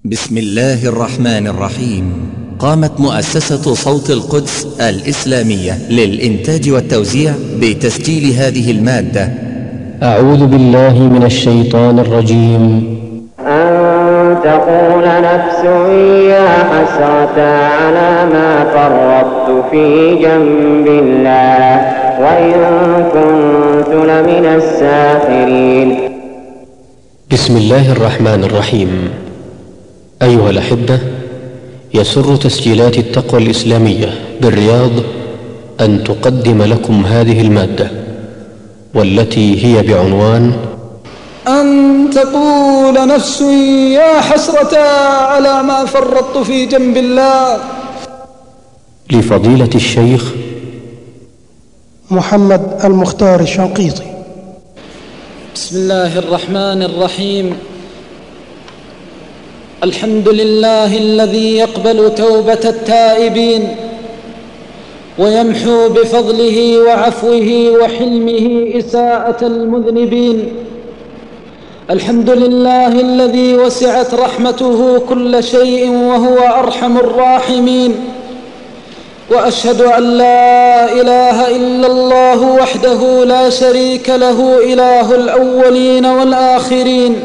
بسم الله الرحمن الرحيم. قامت مؤسسة صوت القدس الإسلامية للإنتاج والتوزيع بتسجيل هذه المادة. أعوذ بالله من الشيطان الرجيم. أن تقول نفس يا حسرة على ما فرطت في جنب الله وإن كنت لمن الساخرين. بسم الله الرحمن الرحيم. أيها الأحبة، يسر تسجيلات التقوى الإسلامية بالرياض أن تقدم لكم هذه المادة، والتي هي بعنوان أن تقول نفس يا حسرة على ما فرطت في جنب الله، لفضيلة الشيخ محمد المختار الشنقيطي. بسم الله الرحمن الرحيم. الحمد لله الذي يقبل توبة التائبين ويمحو بفضله وعفوه وحلمه إساءة المذنبين. الحمد لله الذي وسعت رحمته كل شيء وهو أرحم الراحمين. وأشهد أن لا إله إلا الله وحده لا شريك له إله الأولين والآخرين.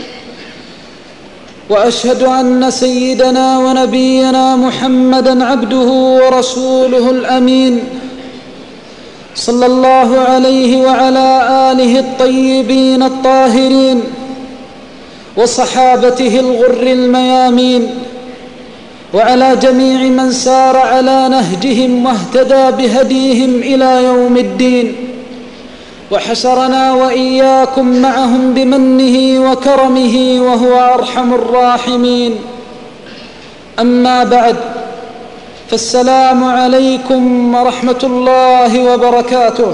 وأشهد أن سيدنا ونبينا محمدًا عبده ورسوله الأمين، صلى الله عليه وعلى آله الطيبين الطاهرين وصحابته الغر الميامين، وعلى جميع من سار على نهجهم واهتدى بهديهم إلى يوم الدين، وحشرنا وإياكم معهم بمنه وكرمه وهو أرحم الراحمين. أما بعد، فالسلام عليكم ورحمة الله وبركاته.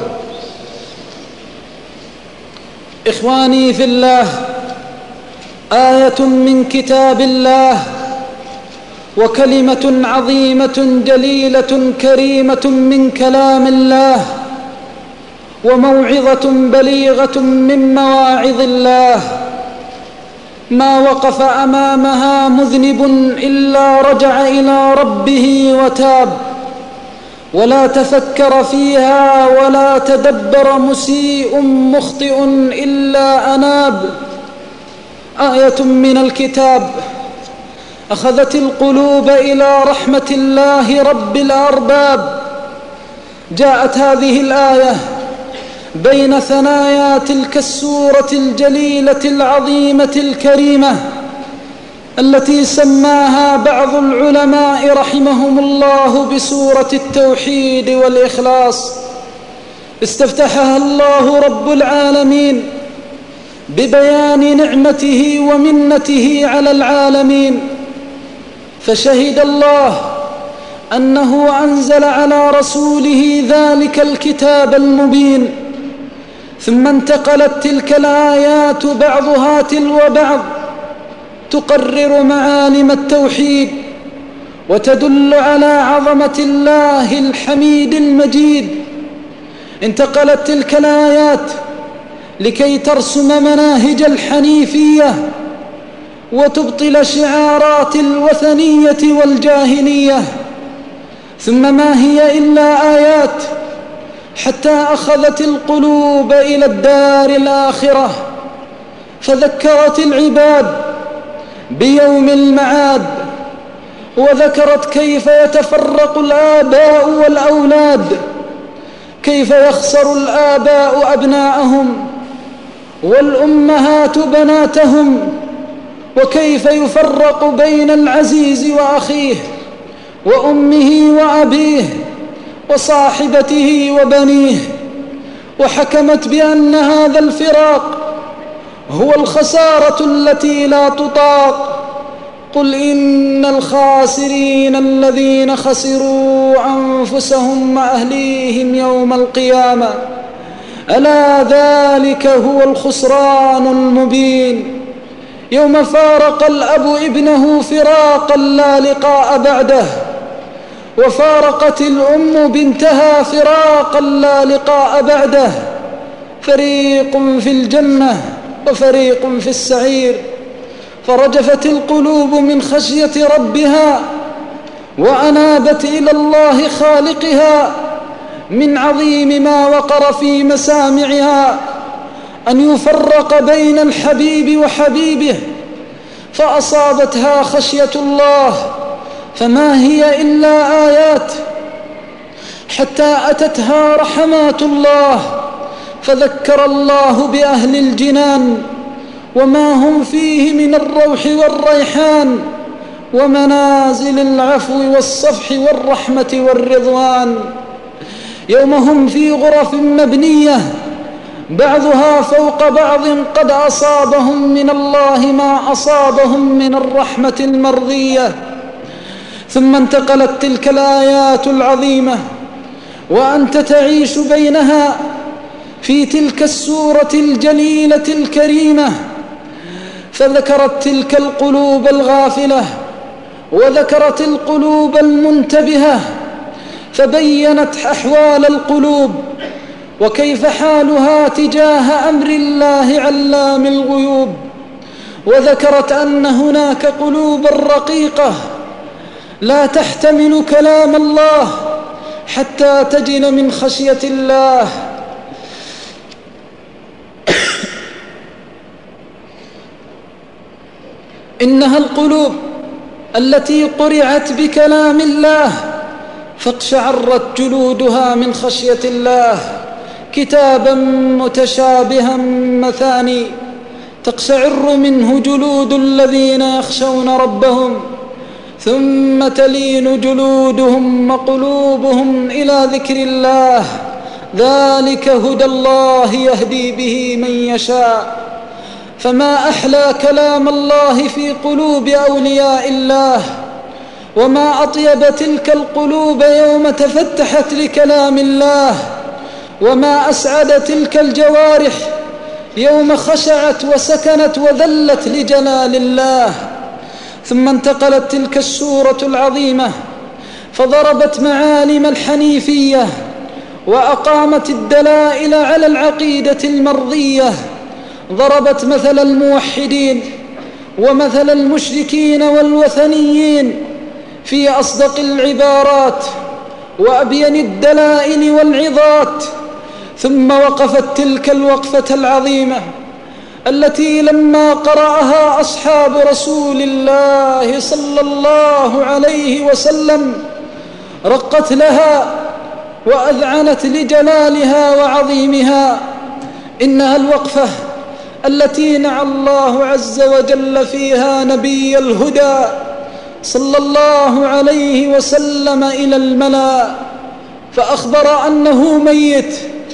إخواني في الله، آية من كتاب الله وكلمة عظيمة جليلة كريمة من كلام الله وموعظة بليغة من مواعظ الله، ما وقف أمامها مذنب إلا رجع إلى ربه وتاب، ولا تفكر فيها ولا تدبر مسيء مخطئ إلا أناب. آية من الكتاب أخذت القلوب إلى رحمة الله رب الأرباب. جاءت هذه الآية بين ثنايا تلك السورة الجليلة العظيمة الكريمة التي سماها بعض العلماء رحمهم الله بسورة التوحيد والإخلاص. استفتحها الله رب العالمين ببيان نعمته ومنته على العالمين، فشهد الله أنه أنزل على رسوله ذلك الكتاب المبين، ثم انتقلت تلك الآيات بعضها تلو بعض تقرر معالم التوحيد وتدل على عظمة الله الحميد المجيد. انتقلت تلك الآيات لكي ترسم مناهج الحنيفية وتبطل شعارات الوثنية والجاهلية. ثم ما هي إلا آيات حتى أخذت القلوب إلى الدار الآخرة، فذكرت العباد بيوم المعاد، وذكرت كيف يتفرق الآباء والأولاد، كيف يخسر الآباء أبناءهم والأمهات بناتهم، وكيف يفرق بين العزيز وأخيه وأمه وأبيه وصاحبته وبنيه، وحكمت بأن هذا الفراق هو الخسارة التي لا تطاق. قل إن الخاسرين الذين خسروا أنفسهم وأهليهم يوم القيامة ألا ذلك هو الخسران المبين. يوم فارق الأب ابنه فراقا لا لقاء بعده، وفارقت الأم بنتها فراقا لا لقاء بعده، فريق في الجنة وفريق في السعير. فرجفت القلوب من خشية ربها وأنابت إلى الله خالقها من عظيم ما وقر في مسامعها أن يفرق بين الحبيب وحبيبه، فأصابتها خشية الله، فما هي إلا آيات حتى أتتها رحمات الله، فذكر الله بأهل الجنان وما هم فيه من الروح والريحان ومنازل العفو والصفح والرحمة والرضوان، يوم هم في غرف مبنية بعضها فوق بعض قد أصابهم من الله ما أصابهم من الرحمة المرضية. ثم انتقلت تلك الآيات العظيمة وأنت تعيش بينها في تلك السورة الجليلة الكريمة، فذكرت تلك القلوب الغافلة وذكرت القلوب المنتبهة، فبينت أحوال القلوب وكيف حالها تجاه أمر الله علام الغيوب، وذكرت أن هناك قلوبا رقيقة لا تحتمل كلام الله حتى تجن من خشية الله. إنها القلوب التي قرعت بكلام الله فاقشعرت جلودها من خشية الله، كتابا متشابها مثاني تقشعر منه جلود الذين يخشون ربهم ثم تلين جلودهم وقلوبهم إلى ذكر الله، ذلك هدى الله يهدي به من يشاء. فما أحلى كلام الله في قلوب أولياء الله، وما أطيب تلك القلوب يوم تفتحت لكلام الله، وما أسعد تلك الجوارح يوم خشعت وسكنت وذلت لجلال الله. ثم انتقلت تلك السورة العظيمة فضربت معالم الحنيفية وأقامت الدلائل على العقيدة المرضية، ضربت مثل الموحدين ومثل المشركين والوثنيين في أصدق العبارات وأبين الدلائل والعظات. ثم وقفت تلك الوقفة العظيمة التي لما قرأها أصحاب رسول الله صلى الله عليه وسلم رقت لها وأذعنت لجلالها وعظيمها. إنها الوقفة التي نعى الله عز وجل فيها نبي الهدى صلى الله عليه وسلم إلى الملأ، فأخبر أنه ميت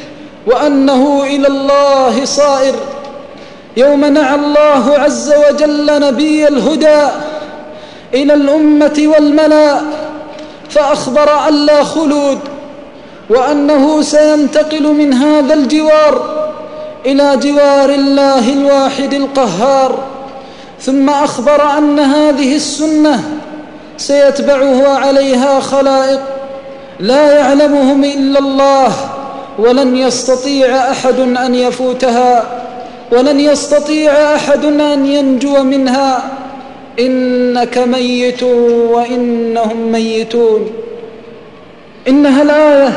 وأنه إلى الله صائر. يوم نعى الله عز وجل نبي الهدى إلى الأمة والملأ فأخبر أن لا خلود، وأنه سينتقل من هذا الجوار إلى جوار الله الواحد القهار. ثم أخبر أن هذه السنة سيتبعه عليها خلائق لا يعلمهم إلا الله، ولن يستطيع أحد أن يفوتها، ولن يستطيع أحد أن ينجو منها. إنك ميت وإنهم ميتون. إنها الآية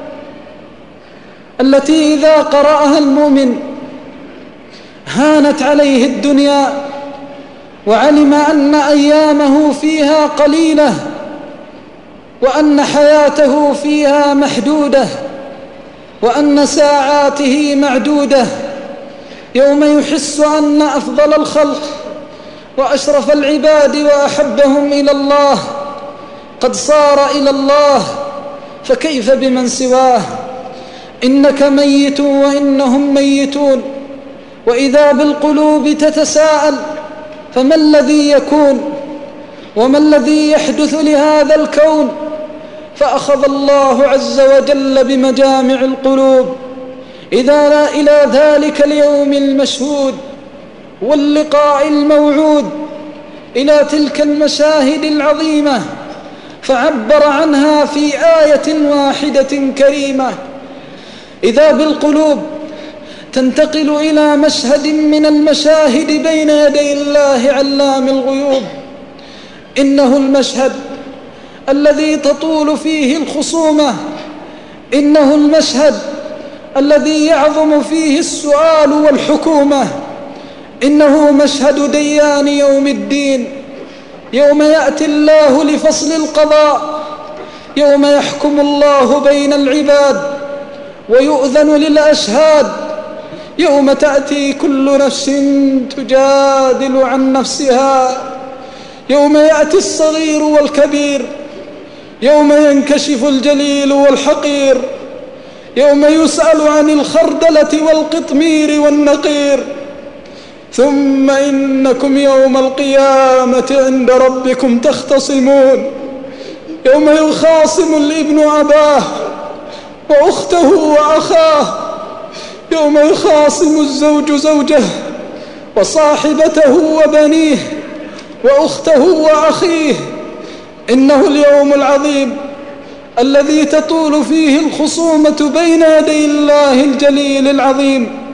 التي إذا قرأها المؤمن هانت عليه الدنيا وعلم أن أيامه فيها قليلة وأن حياته فيها محدودة وأن ساعاته معدودة، يوم يحس أن أفضل الخلق وأشرف العباد وأحبهم إلى الله قد صار إلى الله، فكيف بمن سواه؟ إنك ميت وإنهم ميتون. وإذا بالقلوب تتساءل فما الذي يكون وما الذي يحدث لهذا الكون؟ فأخذ الله عز وجل بمجامع القلوب إلى ذلك اليوم المشهود واللقاء الموعود، إلى تلك المشاهد العظيمة، فعبر عنها في آية واحدة كريمة. إذا بالقلوب تنتقل إلى مشهد من المشاهد بين يدي الله علام الغيوب. إنه المشهد الذي تطول فيه الخصومة، إنه المشهد الذي يعظم فيه السؤال والحكومة، إنه مشهد ديان يوم الدين، يوم يأتي الله لفصل القضاء، يوم يحكم الله بين العباد ويؤذن للأشهاد، يوم تأتي كل نفس تجادل عن نفسها، يوم يأتي الصغير والكبير، يوم ينكشف الجليل والحقير، يوم يسأل عن الخردلة والقطمير والنقير. ثم إنكم يوم القيامة عند ربكم تختصمون، يوم يخاصم الابن أباه وأخته وأخاه، يوم يخاصم الزوج زوجه وصاحبته وبنيه وأخته وأخيه. إنه اليوم العظيم الذي تطول فيه الخصومة بين يدي الله الجليل العظيم.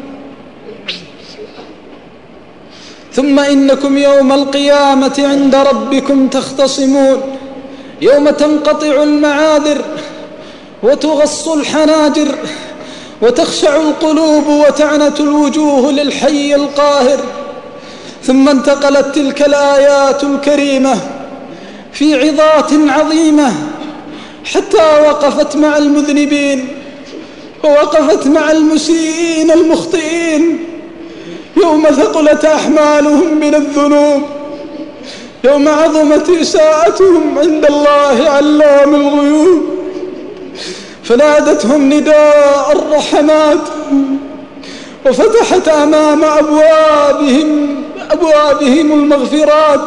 ثم إنكم يوم القيامة عند ربكم تختصمون، يوم تنقطع المعاذر وتغص الحناجر وتخشع القلوب وتعنت الوجوه للحي القاهر. ثم انتقلت تلك الآيات الكريمة في عظات عظيمة حتى وقفت مع المذنبين ووقفت مع المسيئين المخطئين، يوم ثقلت أحمالهم من الذنوب، يوم عظمت إساءتهم عند الله علام الغيوب، فنادتهم نداء الرحمات وفتحت أمام أبوابهم المغفرات،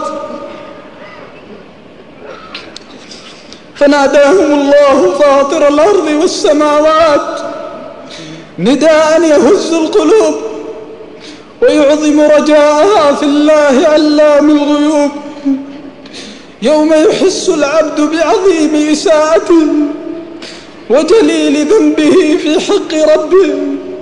فناداهم الله فاطر الأرض والسماوات نداء يهز القلوب ويعظم رجاءها في الله علام الغيوب، يوم يحس العبد بعظيم إساءته وجليل ذنبه في حق ربه،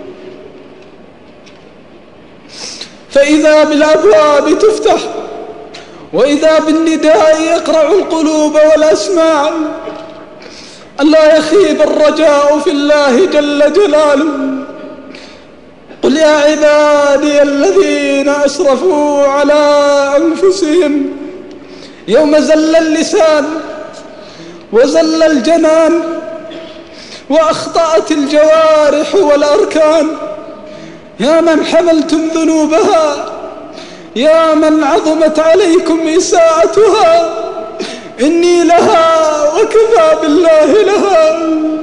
فإذا بالأبواب تفتح وإذا بالنداء يقرع القلوب والأسماع، ألا يخيب الرجاء في الله جل جلاله. قل يا عبادي الذين أسرفوا على أنفسهم، يوم زل اللسان وزل الجنان وأخطأت الجوارح والأركان، يا من حملتم ذنوبها، يا من عظمت عليكم إساءتها، إني لها وكفى بالله لها.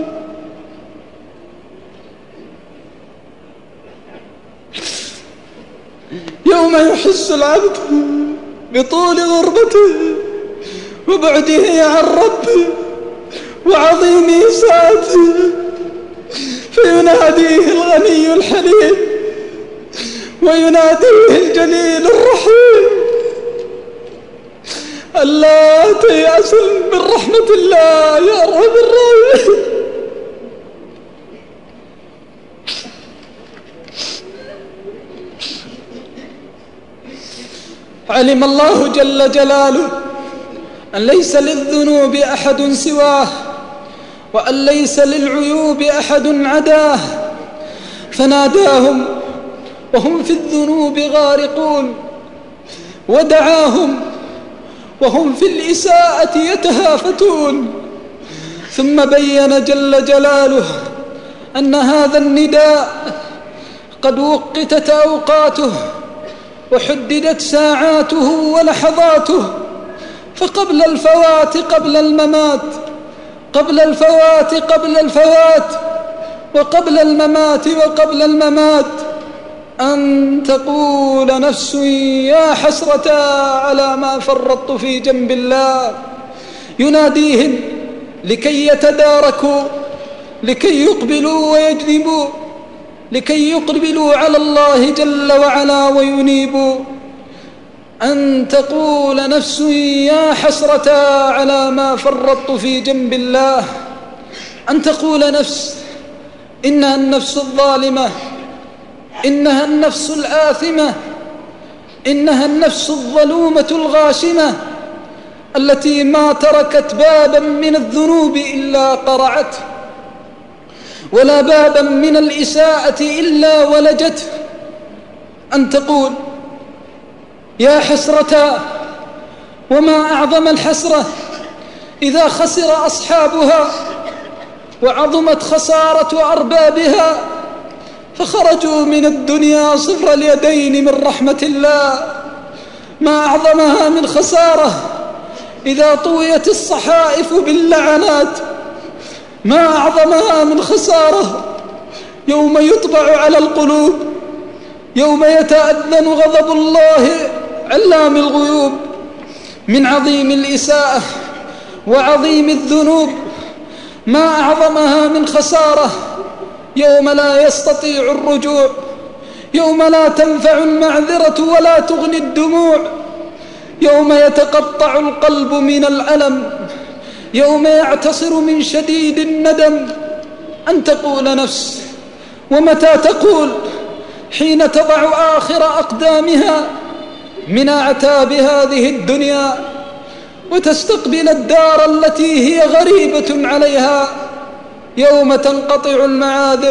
يوم يحس العبد بطول غربته وبعده عن ربه وعظيم إساءته، فيناديه الغني الحليم ويناديه الجليل الرحيم، ألا تيأس من رحمة الله يا أرحم الراحمين. علم الله جل جلاله أن ليس للذنوب أحد سواه، وأن ليس للعيوب أحد عداه، فناداهم وهم في الذنوب غارقون، ودعاهم وهم في الإساءة يتهافتون، ثم بين جل جلاله أن هذا النداء قد وقتت أوقاته وحددت ساعاته ولحظاته، فقبل الفوات قبل الممات، قبل الفوات قبل الفوات، وقبل الممات وقبل الممات، أن تقول نفس يا حسرة على ما فرطت في جنب الله. يناديهم لكي يتداركوا، لكي يقبلوا ويجنبوا، لكي يقبلوا على الله جل وعلا وينيبوا. أن تقول نفس يا حسرة على ما فرطت في جنب الله، أن تقول نفس إنها النفس الظالمة إنها النفس الآثمة، إنها النفس الظلومة الغاشمة التي ما تركت بابا من الذنوب إلا قرعته، ولا بابا من الإساءة إلا ولجته. أن تقول يا حسرتا، وما أعظم الحسرة إذا خسر أصحابها وعظمت خسارة أربابها فخرجوا من الدنيا صفر اليدين من رحمة الله. ما أعظمها من خسارة إذا طويت الصحائف باللعنات. ما أعظمها من خسارة يوم يطبع على القلوب، يوم يتأذن غضب الله علام الغيوب. من عظيم الإساءة وعظيم الذنوب ما أعظمها من خسارة يوم لا يستطيع الرجوع، يوم لا تنفع المعذرة ولا تغني الدموع، يوم يتقطع القلب من الألم، يوم يعتصر من شديد الندم. أن تقول نفس، ومتى تقول؟ حين تضع آخر أقدامها من أعتاب هذه الدنيا وتستقبل الدار التي هي غريبة عليها، يوم تنقطع المعاذر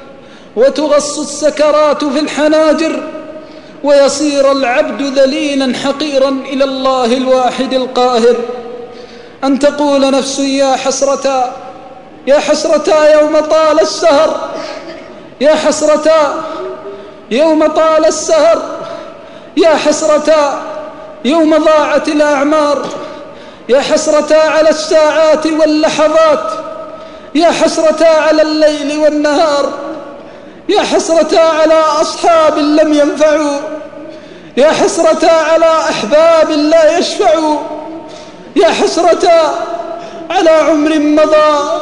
وتغص السكرات في الحناجر ويصير العبد ذليلا حقيرا إلى الله الواحد القاهر. أن تقول نفس يا حسرتا، يا حسرتا يوم طال السهر، يا حسرتا يوم طال السهر، يا حسرتا يوم ضاعت الأعمار، يا حسرتا على الساعات واللحظات، يا حسرتا على الليل والنهار، يا حسرتا على أصحاب لم ينفعوا، يا حسرتا على أحباب لا يشفعوا، يا حسرتا على عمر مضى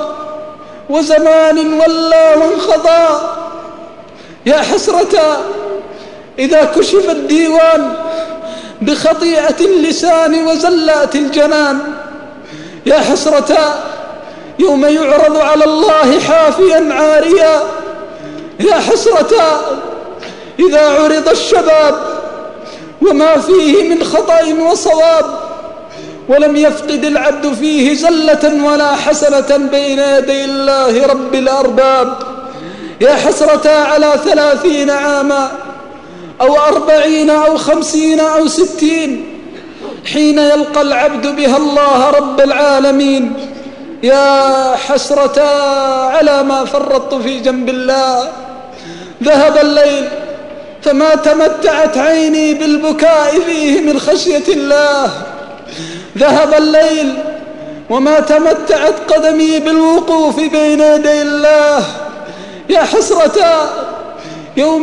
وزمان ولى وانخضى، يا حسرتا إذا كشف الديوان بخطيئة اللسان وزلات الجنان، يا حسرتا يوم يعرض على الله حافيا عاريا، يا حسرتا إذا عرض الشباب وما فيه من خطأ وصواب ولم يفقد العبد فيه زلة ولا حسنة بين يدي الله رب الأرباب، يا حسرتا على 30 عاما أو 40 أو 50 أو 60 حين يلقى العبد بها الله رب العالمين، يا حسرتا على ما فرطت في جنب الله. ذهب الليل فما تمتعت عيني بالبكاء فيه من خشية الله، ذهب الليل وما تمتعت قدمي بالوقوف بين يدي الله، يا حسرتا يوم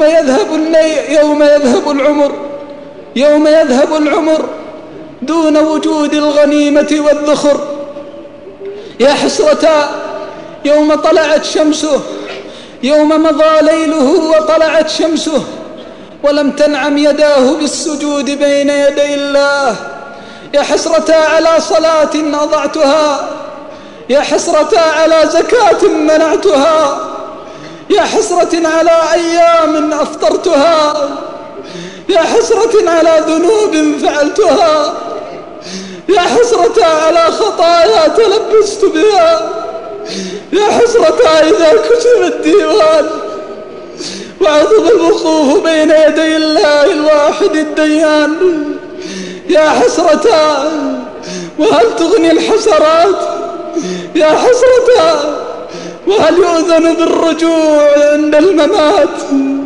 يذهب العمر دون وجود الغنيمة والذخر، يا حسرتا يوم طلعت شمسه، يوم مضى ليله وطلعت شمسه ولم تنعم يداه بالسجود بين يدي الله، يا حسرتا على صلاة أضعتها، يا حسرتا على زكاة منعتها، يا حسرة على أيام أفطرتها، يا حسرة على ذنوب فعلتها، يا حسرة على خطايا تلبست بها، يا حسرة إذا كتب الديوان وعظم الوقوف بين يدي الله الواحد الديان، يا حسرة وهل تغني الحسرات، يا حسرة وهل يؤذن بالرجوع عند الممات،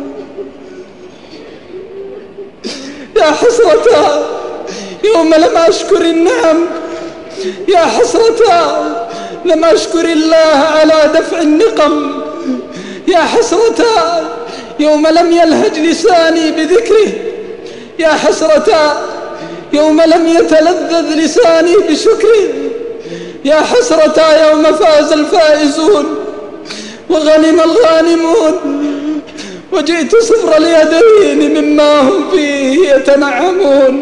يا حسرة يوم لم أشكر النعم، يا حسرة لم أشكر الله على دفع النقم، يا حسرة يوم لم يلهج لساني بذكره، يا حسرة يوم لم يتلذذ لساني بشكره، يا حسرة يوم فاز الفائزون وغنم الغانمون وجئت صفر اليدين مما هم فيه يتنعمون،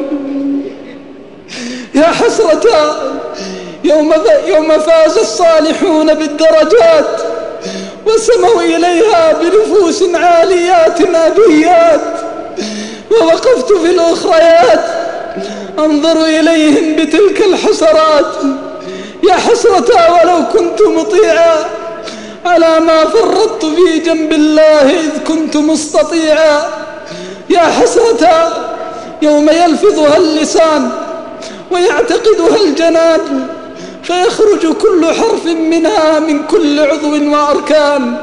يا حسرة يوم فاز الصالحون بالدرجات وسموا إليها بنفوس عاليات أبيات، ووقفت في الأخريات أنظر إليهم بتلك الحسرات. يا حسرة ولو كنت مطيعا على ما فرطت في جنب الله إذ كنت مستطيعا. يا حسرة يوم يلفظها اللسان ويعتقدها الجنان، فيخرج كل حرف منها من كل عضو وأركان.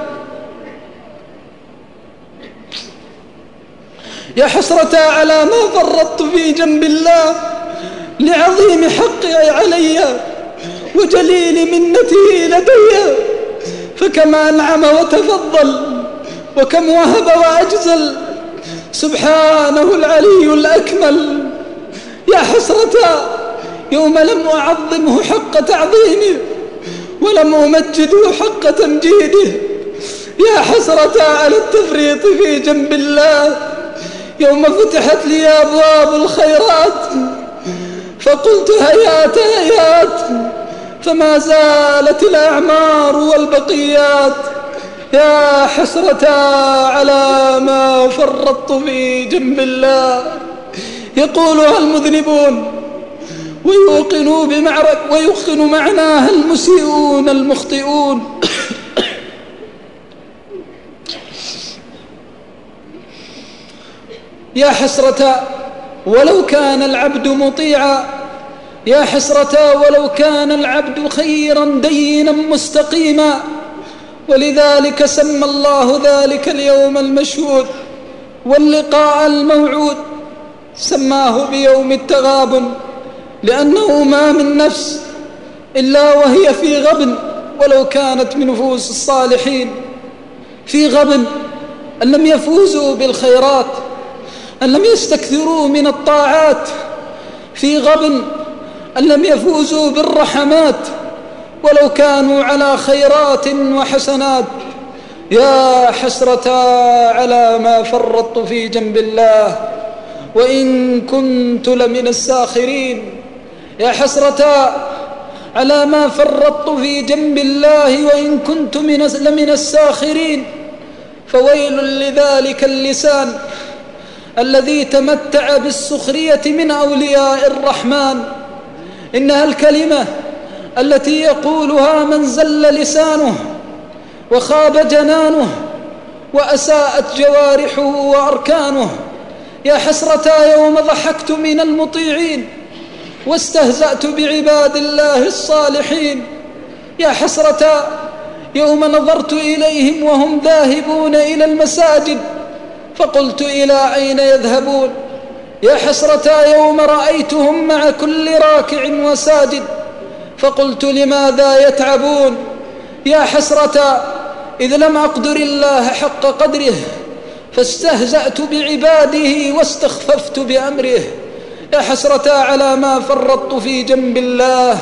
يا حسرة على ما فرطت في جنب الله لعظيم حقه علي وجليل منته لدي، فكم أنعم وتفضل وكم وهب وأجزل، سبحانه العلي الأكمل. يا حسرة يوم لم أعظمه حق تعظيمه ولم أمجده حق تمجيده. يا حسرة على التفريط في جنب الله يوم فتحت لي أبواب الخيرات فقلت هيات هيات، فما زالت الأعمار والبقيات. يا حسرة على ما فرطت في جنب الله، يقولها المذنبون ويوقن معناها المسيئون المخطئون. يا حسرة ولو كان العبد مطيعا، يا حسرة ولو كان العبد خيرا دينا مستقيما. ولذلك سمى الله ذلك اليوم المشهود واللقاء الموعود سماه بيوم التغابن، لأنه ما من نفس إلا وهي في غبن ولو كانت من نفوس الصالحين، في غبن أن لم يفوزوا بالخيرات، أن لم يستكثروا من الطاعات، في غبن أن لم يفوزوا بالرحمات ولو كانوا على خيرات وحسنات. يا حسرة على ما فرطت في جنب الله وإن كنت لمن الساخرين. يا حسرة على ما فرطت في جنب الله وإن كنت لمن الساخرين. فويل لذلك اللسان الذي تمتع بالسخرية من أولياء الرحمن. إنها الكلمة التي يقولها من زل لسانه وخاب جنانه وأساءت جوارحه وأركانه. يا حسرة يوم ضحكت من المطيعين واستهزأت بعباد الله الصالحين. يا حسرة يوم نظرت إليهم وهم ذاهبون إلى المساجد فقلت إلى أين يذهبون. يا حسرة يوم رأيتهم مع كل راكع وساجد فقلت لماذا يتعبون. يا حسرة إذ لم أقدر الله حق قدره فاستهزأت بعباده واستخففت بأمره. يا حسرة على ما فرطت في جنب الله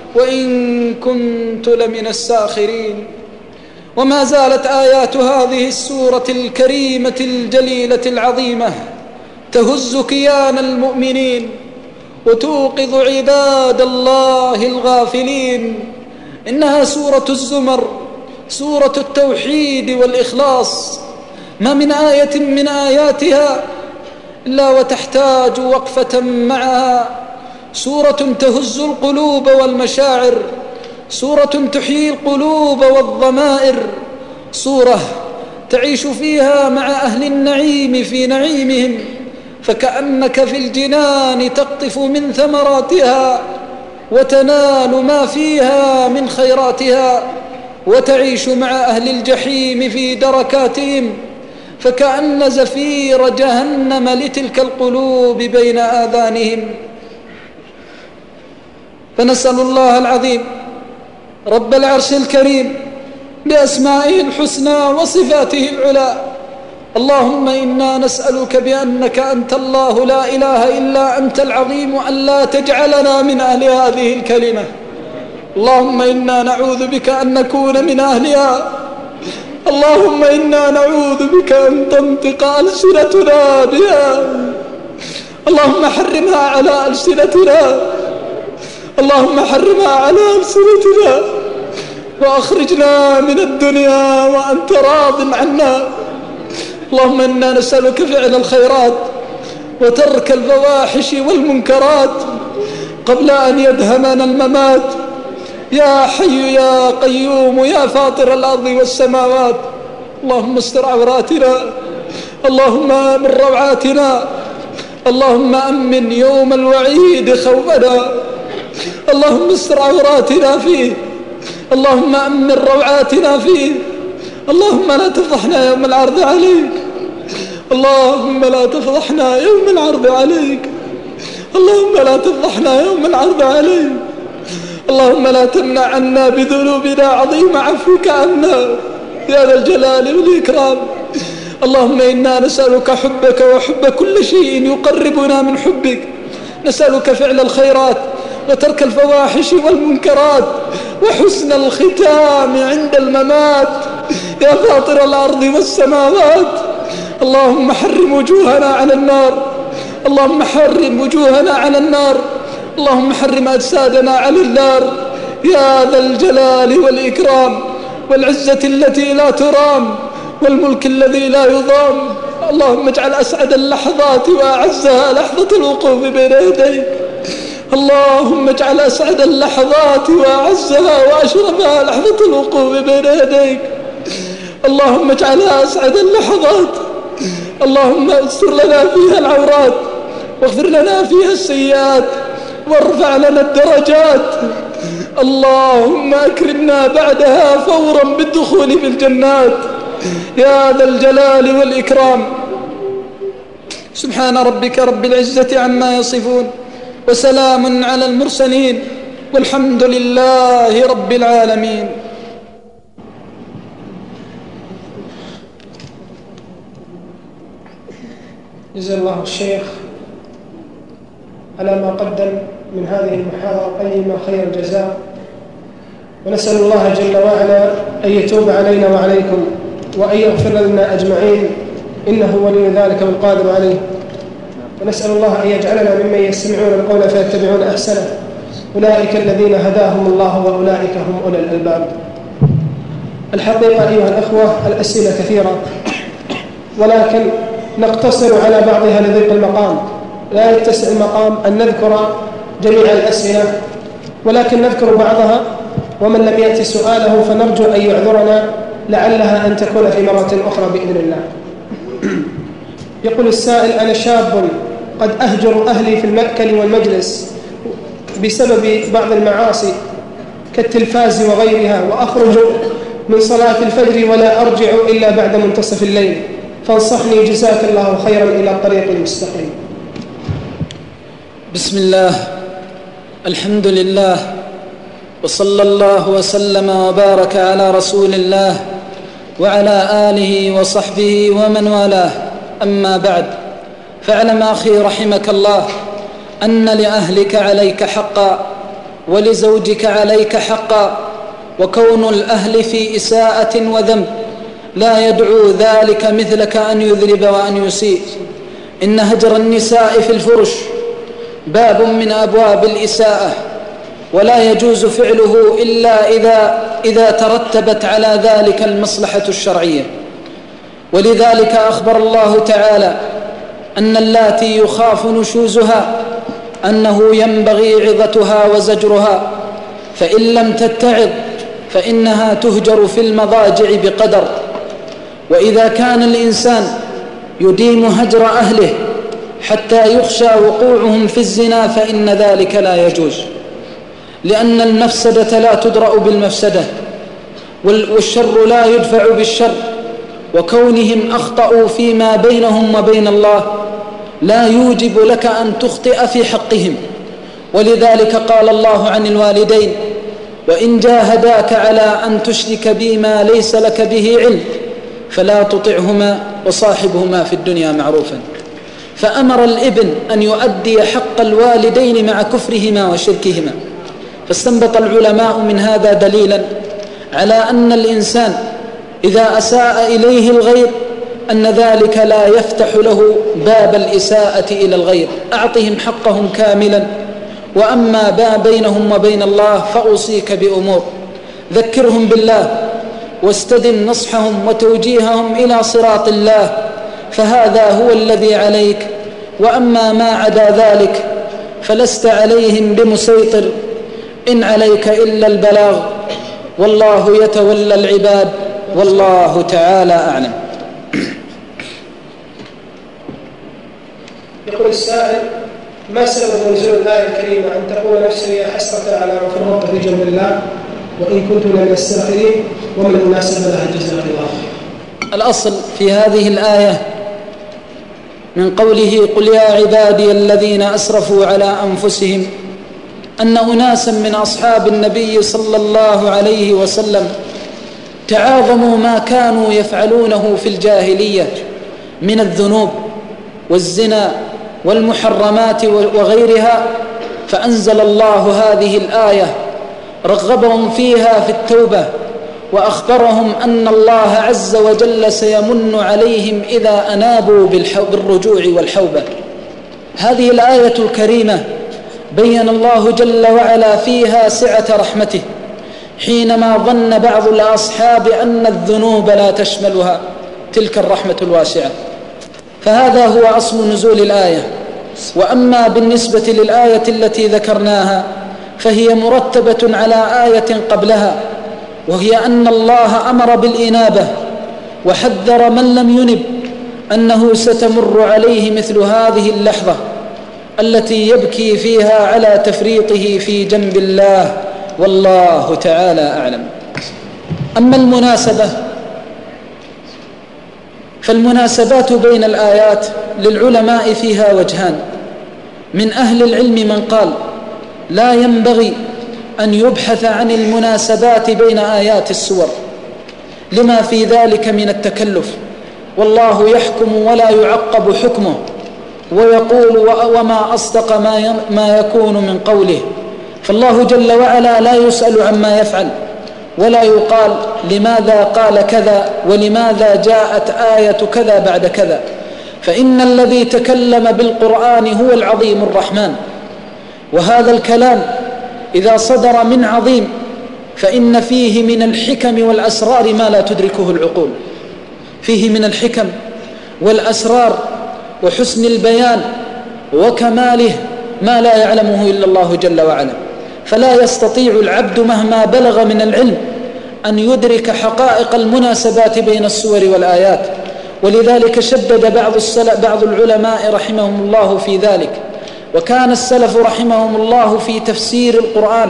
وإن كنت لمن الساخرين. وما زالت آيات هذه السورة الكريمة الجليلة العظيمة تهز كيان المؤمنين وتوقظ عباد الله الغافلين. إنها سورة الزمر، سورة التوحيد والإخلاص. ما من آية من آياتها إلا وتحتاج وقفة معها. سورة تهز القلوب والمشاعر، سورة تحيي القلوب والضمائر، سورة تعيش فيها مع أهل النعيم في نعيمهم فكأنك في الجنان تقطف من ثمراتها وتنال ما فيها من خيراتها، وتعيش مع أهل الجحيم في دركاتهم فكأن زفير جهنم لتلك القلوب بين آذانهم. فنسأل الله العظيم رب العرش الكريم بأسمائه الحسنى وصفاته العلى، اللهم إنا نسألك بأنك أنت الله لا إله إلا أنت العظيم أن لا تجعلنا من أهل هذه الكلمة. اللهم إنا نعوذ بك أن نكون من أهلها. اللهم إنا نعوذ بك أن تنطق ألسنتنا بها. اللهم حرمها على ألسنتنا، اللهم حرمها على ألسنتنا. وأخرجنا من الدنيا وأنت راض عنا. اللهم إنا نسألك فعل الخيرات وترك الفواحش والمنكرات قبل أن يدهمنا الممات. يا حي يا قيوم يا فاطر الأرض والسماوات، اللهم استر عوراتنا، اللهم آمن روعاتنا، اللهم أمن يوم الوعيد خوفنا، اللهم استر عوراتنا فيه، اللهم أمن روعاتنا فيه، اللهم لا تفضحنا يوم العرض عليك، اللهم لا تفضحنا يوم العرض عليك، اللهم لا تفضحنا يوم العرض عليك، اللهم لا تمنع عنا بذنوبنا عظيم عفوك عنا يا ذا الجلال والإكرام. اللهم إنا نسألك حبك وحب كل شيء يقربنا من حبك، نسألك فعل الخيرات وترك الفواحش والمنكرات وحسن الختام عند الممات يا فاطر الأرض والسماوات. اللهم حرم وجوهنا على النار، اللهم حرم وجوهنا على النار، اللهم حرم أجسادنا على النار يا ذا الجلال والإكرام والعزة التي لا ترام والملك الذي لا يضام. اللهم اجعل أسعد اللحظات وأعزها لحظة الوقوف بين يديك، اللهم اجعل أسعد اللحظات وأعزها وأشرفها لحظة الوقوف بين يديك، اللهم اجعلها أسعد اللحظات، اللهم استر لنا فيها العورات واغفر لنا فيها السيئات وارفع لنا الدرجات، اللهم أكرمنا بعدها فورا بالدخول في الجنات يا ذا الجلال والإكرام. سبحان ربك رب العزة عما يصفون وسلام على المرسلين والحمد لله رب العالمين. جزا الله الشيخ على ما قدم من هذه المحاضرة القيمة خير الجزاء، ونسأل الله جل وعلا أن يتوب علينا وعليكم وأن يغفر لنا أجمعين، إنه ولي ذلك والقادر عليه. ونسأل الله أن يجعلنا ممن يستمعون القول فيتبعون أحسنه، أولئك الذين هداهم الله وأولئك هم أولي الألباب. الحقيقة أيها الأخوة الأسئلة كثيرة، ولكن نقتصر على بعضها لضيق المقام، لا يتسع المقام أن نذكر جميع الأسئلة، ولكن نذكر بعضها، ومن لم يأتي سؤاله فنرجو أن يعذرنا لعلها أن تكون في مرة أخرى بإذن الله. يقول السائل: أنا شاب قد أهجر أهلي في المأكل والمجلس بسبب بعض المعاصي كالتلفاز وغيرها، وأخرج من صلاة الفجر ولا أرجع إلا بعد منتصف الليل، فانصحني جزاك الله خيرا إلى الطريق المستقيم. بسم الله، الحمد لله، وصلى الله وسلم وبارك على رسول الله وعلى آله وصحبه ومن والاه، أما بعد، فاعلم أخي رحمك الله أن لأهلك عليك حقا ولزوجك عليك حقا، وكون الأهل في إساءة وذنب لا يدعو ذلك مثلك أن يذنب وأن يسيء. إن هجر النساء في الفرش باب من أبواب الإساءة، ولا يجوز فعله إلا إذا ترتبت على ذلك المصلحة الشرعية. ولذلك أخبر الله تعالى أن اللاتي يخاف نشوزها أنه ينبغي عظتها وزجرها، فإن لم تتعظ فإنها تهجر في المضاجع بقدر. وإذا كان الإنسان يديم هجر أهله حتى يخشى وقوعهم في الزنا فإن ذلك لا يجوز، لأن المفسدة لا تدرأ بالمفسدة، والشر لا يدفع بالشر، وكونهم أخطأوا فيما بينهم وبين الله لا يوجب لك أن تخطئ في حقهم. ولذلك قال الله عن الوالدين: وإن جاهداك على أن تشرك بي ما ليس لك به علم فلا تطعهما وصاحبهما في الدنيا معروفا. فأمر الابن أن يؤدي حق الوالدين مع كفرهما وشركهما. فاستنبط العلماء من هذا دليلا على أن الإنسان إذا أساء إليه الغير أن ذلك لا يفتح له باب الإساءة إلى الغير. أعطهم حقهم كاملا، وأما ما بينهم وبين الله فأوصيك بأمور. ذكرهم بالله واستدم نصحهم وتوجيههم إلى صراط الله، فهذا هو الذي عليك. وأما ما عدا ذلك فلست عليهم بمسيطر، إن عليك إلا البلاغ، والله يتولى العباد، والله تعالى أعلم. يقول السائل: ما سبب نزول الآية الكريمة أن تقول نفسي يا حسرة على ما فرطت في جنب الله وإن كنت لمن الساخرين، وما المناسبة لها جزاك الله؟ الأصل في هذه الآية من قوله: قل يا عبادي الذين أسرفوا على أنفسهم، أن أناسا من أصحاب النبي صلى الله عليه وسلم تعاظموا ما كانوا يفعلونه في الجاهلية من الذنوب والزنا والمحرمات وغيرها، فأنزل الله هذه الآية رغبهم فيها في التوبة، وأخبرهم أن الله عز وجل سيمن عليهم إذا أنابوا بالرجوع والحوبة. هذه الآية الكريمة بين الله جل وعلا فيها سعة رحمته حينما ظن بعض الأصحاب أن الذنوب لا تشملها تلك الرحمة الواسعة، فهذا هو أصل نزول الآية. وأما بالنسبة للآية التي ذكرناها فهي مرتبة على آية قبلها، وهي أن الله أمر بالإنابة وحذر من لم ينب أنه ستمر عليه مثل هذه اللحظة التي يبكي فيها على تفريطه في جنب الله، والله تعالى أعلم. أما المناسبة فالمناسبات بين الآيات للعلماء فيها وجهان. من أهل العلم من قال لا ينبغي أن يبحث عن المناسبات بين آيات السور لما في ذلك من التكلف، والله يحكم ولا يعقب حكمه، ويقول وما أصدق ما يكون من قوله، فالله جل وعلا لا يسأل عما يفعل، ولا يقال لماذا قال كذا ولماذا جاءت آية كذا بعد كذا، فإن الذي تكلم بالقرآن هو العظيم الرحمن، وهذا الكلام إذا صدر من عظيم فإن فيه من الحكم والأسرار ما لا تدركه العقول، فيه من الحكم والأسرار وحسن البيان وكماله ما لا يعلمه إلا الله جل وعلا، فلا يستطيع العبد مهما بلغ من العلم أن يدرك حقائق المناسبات بين السور والآيات. ولذلك شدد بعض العلماء رحمهم الله في ذلك، وكان السلف رحمهم الله في تفسير القرآن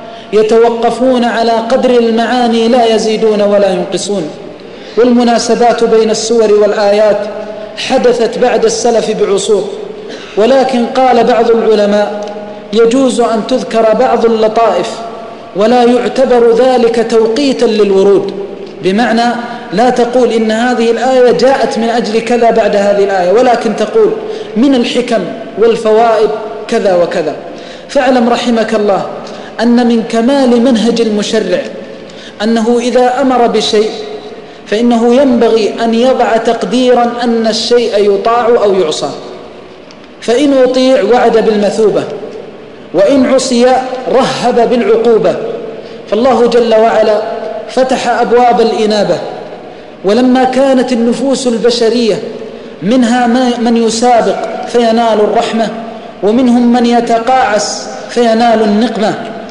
يتوقفون على قدر المعاني لا يزيدون ولا ينقصون. والمناسبات بين السور والآيات حدثت بعد السلف بعصور، ولكن قال بعض العلماء يجوز أن تذكر بعض اللطائف ولا يعتبر ذلك توقيتا للورود، بمعنى لا تقول إن هذه الآية جاءت من أجل كذا بعد هذه الآية، ولكن تقول من الحكم والفوائد كذا وكذا. فاعلم رحمك الله أن من كمال منهج المشرع أنه إذا أمر بشيء فإنه ينبغي أن يضع تقديرا أن الشيء يطاع أو يعصى، فإن أطيع وعد بالمثوبة، وإن عصي رهب بالعقوبة. فالله جل وعلا فتح أبواب الإنابة، ولما كانت النفوس البشرية منها من يسابق فينال الرحمة، ومنهم من يتقاعس فينال النقمة،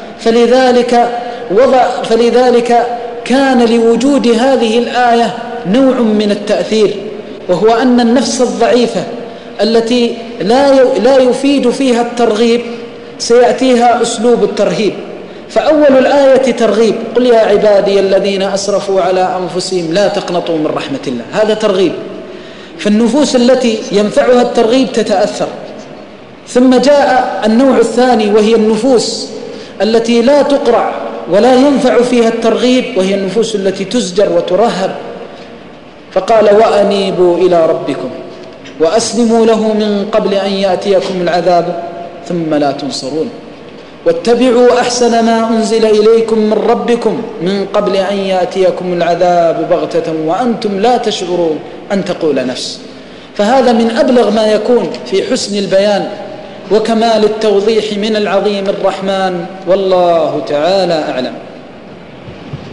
فلذلك كان لوجود هذه الآية نوع من التأثير، وهو أن النفس الضعيفة التي لا يفيد فيها الترغيب سيأتيها أسلوب الترهيب. فأول الآية ترغيب: قل يا عبادي الذين أسرفوا على أنفسهم لا تقنطوا من رحمة الله، هذا ترغيب. فالنفوس التي ينفعها الترغيب تتأثر. ثم جاء النوع الثاني وهي النفوس التي لا تقرع ولا ينفع فيها الترغيب، وهي النفوس التي تزجر وترهب. فقال: وأنيبوا إلى ربكم وأسلموا له من قبل أن يأتيكم العذاب ثم لا تنصرون، واتبعوا أحسن ما أنزل إليكم من ربكم من قبل أن يأتيكم العذاب بغتة وأنتم لا تشعرون أن تقول نفس. فهذا من أبلغ ما يكون في حسن البيان وكمال التوضيح من العظيم الرحمن، والله تعالى أعلم.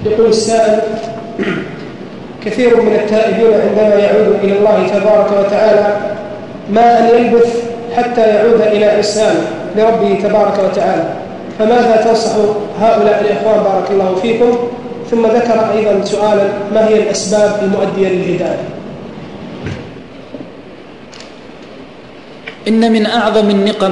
يقول السائل: كثير من التائبين عندما يعود إلى الله تبارك وتعالى ما أن يلبث حتى يعود إلى عصيانه لربه تبارك وتعالى، فماذا تنصح هؤلاء الإخوان بارك الله فيكم؟ ثم ذكر أيضا سؤالا: ما هي الأسباب المؤدية للهداية؟ إن من أعظم النقم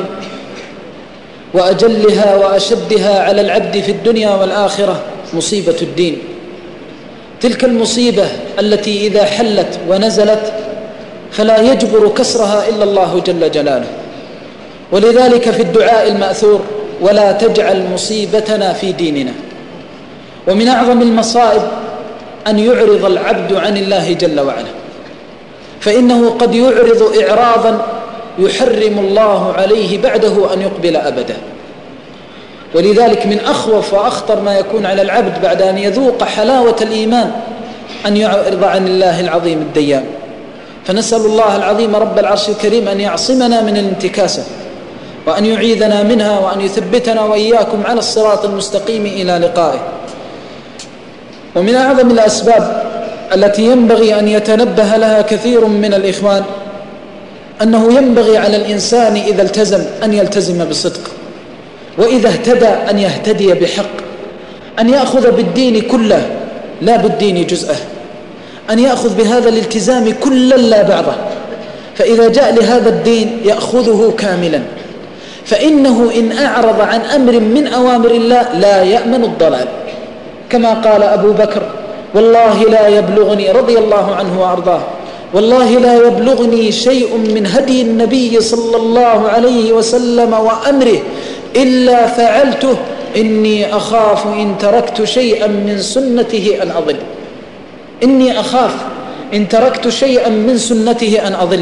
وأجلها وأشدها على العبد في الدنيا والآخرة مصيبة الدين. تلك المصيبة التي إذا حلت ونزلت فلا يجبر كسرها إلا الله جل جلاله. ولذلك في الدعاء المأثور: ولا تجعل مصيبتنا في ديننا. ومن أعظم المصائب أن يعرض العبد عن الله جل وعلا، فإنه قد يعرض إعراضا يحرم الله عليه بعده أن يقبل أبدا. ولذلك من أخوف وأخطر ما يكون على العبد بعد أن يذوق حلاوة الإيمان أن يعرض عن الله العظيم الديان. فنسأل الله العظيم رب العرش الكريم أن يعصمنا من الانتكاسة، وأن يعيذنا منها، وأن يثبتنا وإياكم على الصراط المستقيم إلى لقائه. ومن أعظم الأسباب التي ينبغي أن يتنبه لها كثير من الإخوان أنه ينبغي على الإنسان إذا التزم أن يلتزم بصدق، وإذا اهتدى أن يهتدي بحق، أن يأخذ بالدين كله لا بالدين جزءه، أن يأخذ بهذا الالتزام كلا لا بعضه، فإذا جاء لهذا الدين يأخذه كاملا، فإنه إن أعرض عن أمر من أوامر الله لا يأمن الضلال، كما قال أبو بكر: والله لا يبلغني رضي الله عنه وأرضاه، والله لا يبلغني شيء من هدي النبي صلى الله عليه وسلم وأمره إلا فعلته، إني أخاف إن تركت شيئا من سنته أن أضل. إني أخاف إن تركت شيئا من سنته أن أضل.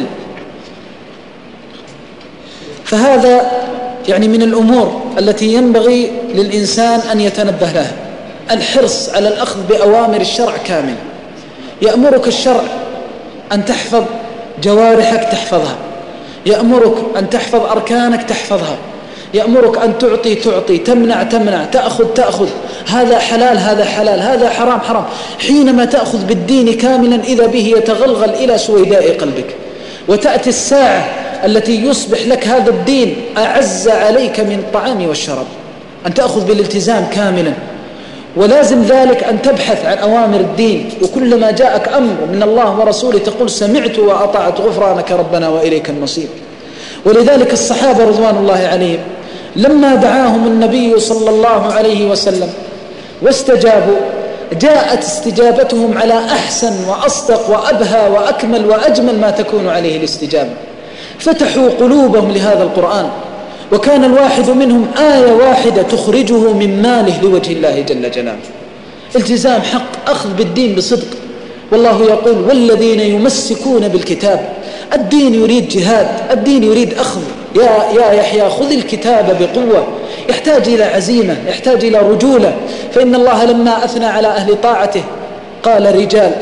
فهذا يعني من الأمور التي ينبغي للإنسان أن يتنبه لها، الحرص على الأخذ بأوامر الشرع كامل. يأمرك الشرع أن تحفظ جوارحك تحفظها، يأمرك أن تحفظ أركانك تحفظها، يأمرك أن تعطي تمنع تأخذ، هذا حلال هذا حلال، هذا حرام حرام. حينما تأخذ بالدين كاملا إذا به يتغلغل إلى سويداء قلبك، وتأتي الساعة التي يصبح لك هذا الدين أعز عليك من الطعام والشراب، أن تأخذ بالالتزام كاملا. ولازم ذلك أن تبحث عن أوامر الدين، وكلما جاءك أمر من الله ورسوله تقول: سمعت وأطعت، غفرانك ربنا وإليك المصير. ولذلك الصحابة رضوان الله عليهم لما دعاهم النبي صلى الله عليه وسلم واستجابوا، جاءت استجابتهم على أحسن وأصدق وأبهى وأكمل وأجمل ما تكون عليه الاستجابة، فتحوا قلوبهم لهذا القرآن، وكان الواحد منهم آية واحدة تخرجه من ماله لوجه الله جل جلاله. التزام حق، أخذ بالدين بصدق. والله يقول: والذين يمسكون بالكتاب. الدين يريد جهاد، الدين يريد أخذ. يا يحيى خذ الكتاب بقوة. يحتاج إلى عزيمة، يحتاج إلى رجولة. فإن الله لما أثنى على أهل طاعته قال: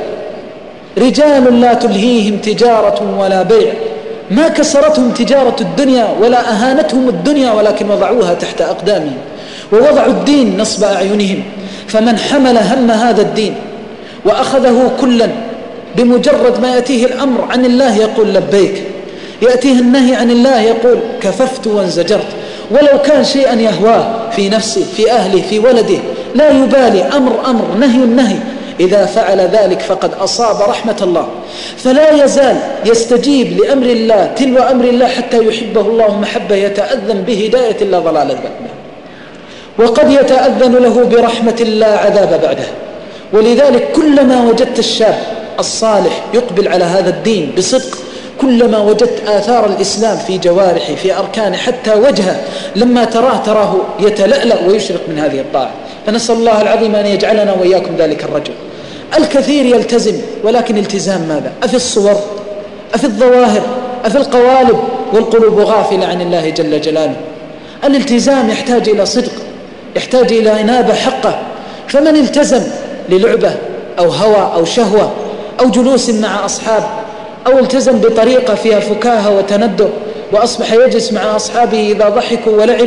رجال لا تلهيهم تجارة ولا بيع، ما كسرتهم تجارة الدنيا ولا أهانتهم الدنيا، ولكن وضعوها تحت أقدامهم ووضعوا الدين نصب أعينهم. فمن حمل هم هذا الدين وأخذه كلا، بمجرد ما يأتيه الأمر عن الله يقول لبيك، يأتيه النهي عن الله يقول كففت وانزجرت، ولو كان شيئا يهواه في نفسه في أهله في ولده لا يبالي، أمر نهي. إذا فعل ذلك فقد أصاب رحمة الله، فلا يزال يستجيب لأمر الله تلو أمر الله حتى يحبه الله محبة يتأذن بهداية الله ضلالة بعده، وقد يتأذن له برحمة الله عذاب بعده. ولذلك كلما وجدت الشاب الصالح يقبل على هذا الدين بصدق، كلما وجدت آثار الإسلام في جوارحه في أركانه، حتى وجهه لما تراه يتلألأ ويشرق من هذه الطاعة. فنسأل الله العظيم أن يجعلنا وإياكم ذلك الرجل. الكثير يلتزم، ولكن التزام ماذا؟ أفي الصور، أفي الظواهر، أفي القوالب، والقلوب غافلة عن الله جل جلاله. الالتزام يحتاج إلى صدق، يحتاج إلى إنابة حقه. فمن التزم للعبة أو هوى أو شهوة أو جلوس مع أصحاب، أو التزم بطريقة فيها فكاهة وتندر، وأصبح يجلس مع أصحابه إذا ضحكوا ولعبوا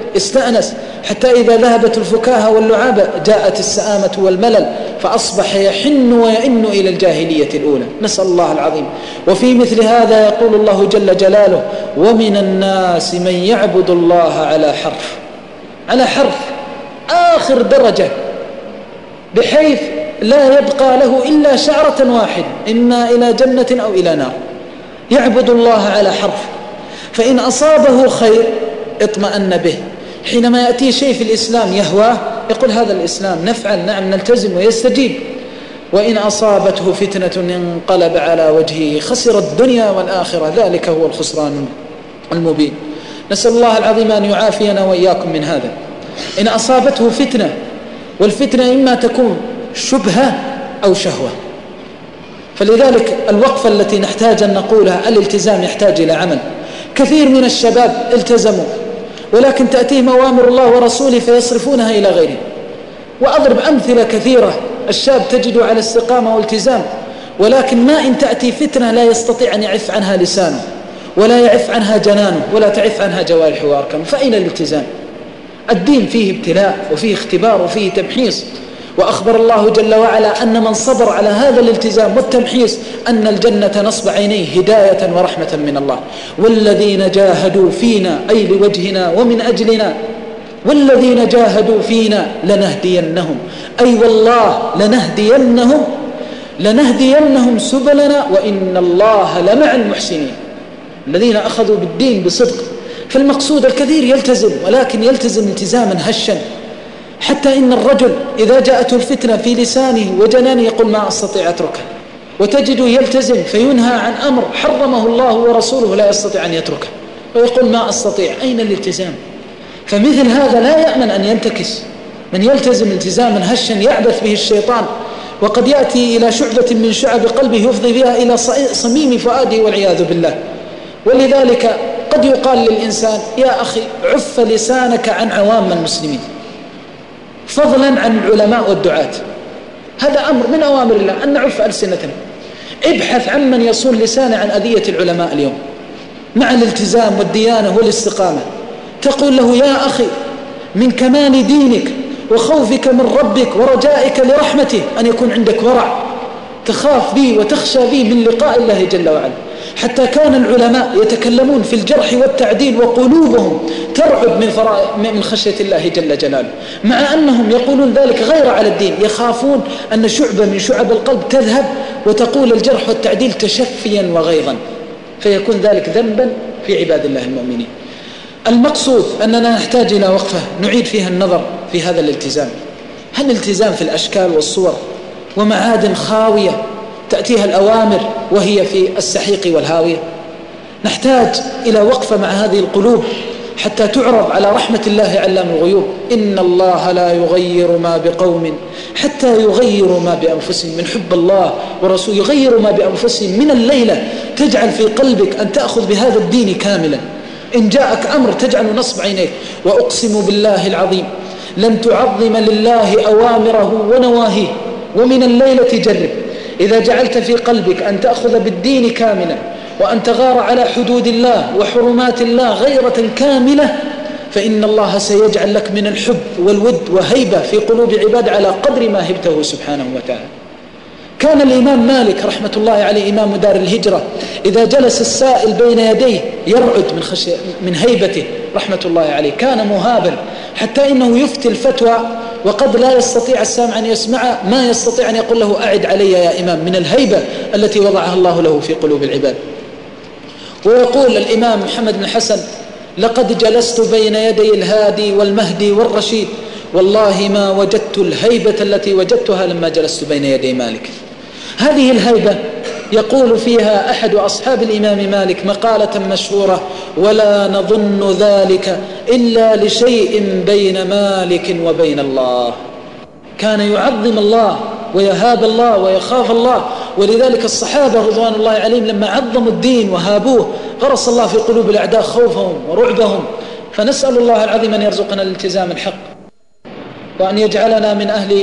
استأنس، حتى إذا ذهبت الفكاهة واللعابة جاءت السآمة والملل، فأصبح يحن ويئن إلى الجاهلية الأولى. نسأل الله العظيم. وفي مثل هذا يقول الله جل جلاله: ومن الناس من يعبد الله على حرف آخر درجة، بحيث لا يبقى له إلا شعرة واحدة، إما إلى جنة أو إلى نار. يعبد الله على حرف، فإن أصابه خير اطمأن به، حينما يأتي شيء في الإسلام يهواه يقول هذا الإسلام، نفعل، نعم، نلتزم، ويستجيب. وإن أصابته فتنة انقلب على وجهه خسر الدنيا والآخرة، ذلك هو الخسران المبين. نسأل الله العظيم أن يعافينا وإياكم من هذا. إن أصابته فتنة، والفتنة إما تكون شبهة أو شهوة، فلذلك الوقفة التي نحتاج أن نقولها: الالتزام يحتاج إلى عمل. كثير من الشباب التزموا، ولكن تأتيهم أوامر الله ورسوله فيصرفونها إلى غيره. وأضرب أمثلة كثيرة، الشاب تجده على استقامة والتزام، ولكن ما إن تأتي فتنة لا يستطيع أن يعف عنها لسانه، ولا يعف عنها جنانه، ولا تعف عنها جوارحه وأركانه. فأين الالتزام؟ الدين فيه ابتلاء وفيه اختبار وفيه تمحيص، وأخبر الله جل وعلا أن من صبر على هذا الالتزام والتمحيص أن الجنة نصب عينيه هداية ورحمة من الله. والذين جاهدوا فينا، أي لوجهنا ومن أجلنا، والذين جاهدوا فينا لنهدينهم، أي والله لنهدينهم سبلنا وإن الله لمع المحسنين. الذين أخذوا بالدين بصدق. فالمقصود الكثير يلتزم، ولكن يلتزم التزاما هشا، حتى إن الرجل إذا جاءته الفتنة في لسانه وجنانه يقول ما أستطيع أتركه، وتجده يلتزم فينهى عن أمر حرمه الله ورسوله لا يستطيع أن يتركه، ويقول ما أستطيع. أين الالتزام؟ فمثل هذا لا يأمن أن ينتكس. من يلتزم التزاما هشا يعبث به الشيطان، وقد يأتي إلى شعبة من شعب قلبه يفضي بها إلى صميم فؤاده والعياذ بالله. ولذلك قد يقال للإنسان: يا أخي عف لسانك عن عوام المسلمين، فضلا عن العلماء والدعاة. هذا أمر من أوامر الله أن نعف ألسنتنا. ابحث عن من يصون لسانه عن أذية العلماء اليوم، مع الالتزام والديانة والاستقامة. تقول له: يا أخي من كمال دينك وخوفك من ربك ورجائك لرحمته أن يكون عندك ورع، تخاف به وتخشى به من لقاء الله جل وعلا. حتى كان العلماء يتكلمون في الجرح والتعديل وقلوبهم ترعب من خشية الله جل جلاله، مع أنهم يقولون ذلك غير على الدين، يخافون أن شعبة من شعب القلب تذهب وتقول الجرح والتعديل تشفيا وغيظا، فيكون ذلك ذنبا في عباد الله المؤمنين. المقصود أننا نحتاج إلى وقفة نعيد فيها النظر في هذا الالتزام. هل الالتزام في الأشكال والصور ومعادن خاوية تأتيها الأوامر وهي في السحيق والهاوية؟ نحتاج إلى وقفة مع هذه القلوب حتى تعرض على رحمة الله علام الغيوب. إن الله لا يغير ما بقوم حتى يغيروا ما بأنفسهم. من حب الله ورسوله يغيروا ما بأنفسهم. من الليلة تجعل في قلبك أن تأخذ بهذا الدين كاملا. إن جاءك أمر تجعل نصب عينيك. وأقسم بالله العظيم لن تعظم لله أوامره ونواهيه. ومن الليلة جرب إذا جعلت في قلبك أن تأخذ بالدين كاملا وأن تغار على حدود الله وحرمات الله غيرة كاملة، فإن الله سيجعل لك من الحب والود وهيبة في قلوب عباد على قدر ما هبته سبحانه وتعالى. كان الإمام مالك رحمة الله عليه إمام دار الهجرة إذا جلس السائل بين يديه يرعد من هيبته رحمة الله عليه. كان مهابا حتى إنه يفتي الفتوى وقد لا يستطيع السامع أن يسمع، ما يستطيع أن يقول له أعد علي يا إمام، من الهيبة التي وضعها الله له في قلوب العباد. ويقول الإمام محمد بن حسن: لقد جلست بين يدي الهادي والمهدي والرشيد، والله ما وجدت الهيبة التي وجدتها لما جلست بين يدي مالك. هذه الهيبة يقول فيها أحد أصحاب الإمام مالك مقالة مشهورة: ولا نظن ذلك إلا لشيء بين مالك وبين الله. كان يعظم الله ويهاب الله ويخاف الله. ولذلك الصحابة رضوان الله عليهم لما عظموا الدين وهابوه غرس الله في قلوب الأعداء خوفهم ورعبهم. فنسأل الله العظيم أن يرزقنا الالتزام الحق، وأن يجعلنا من أهل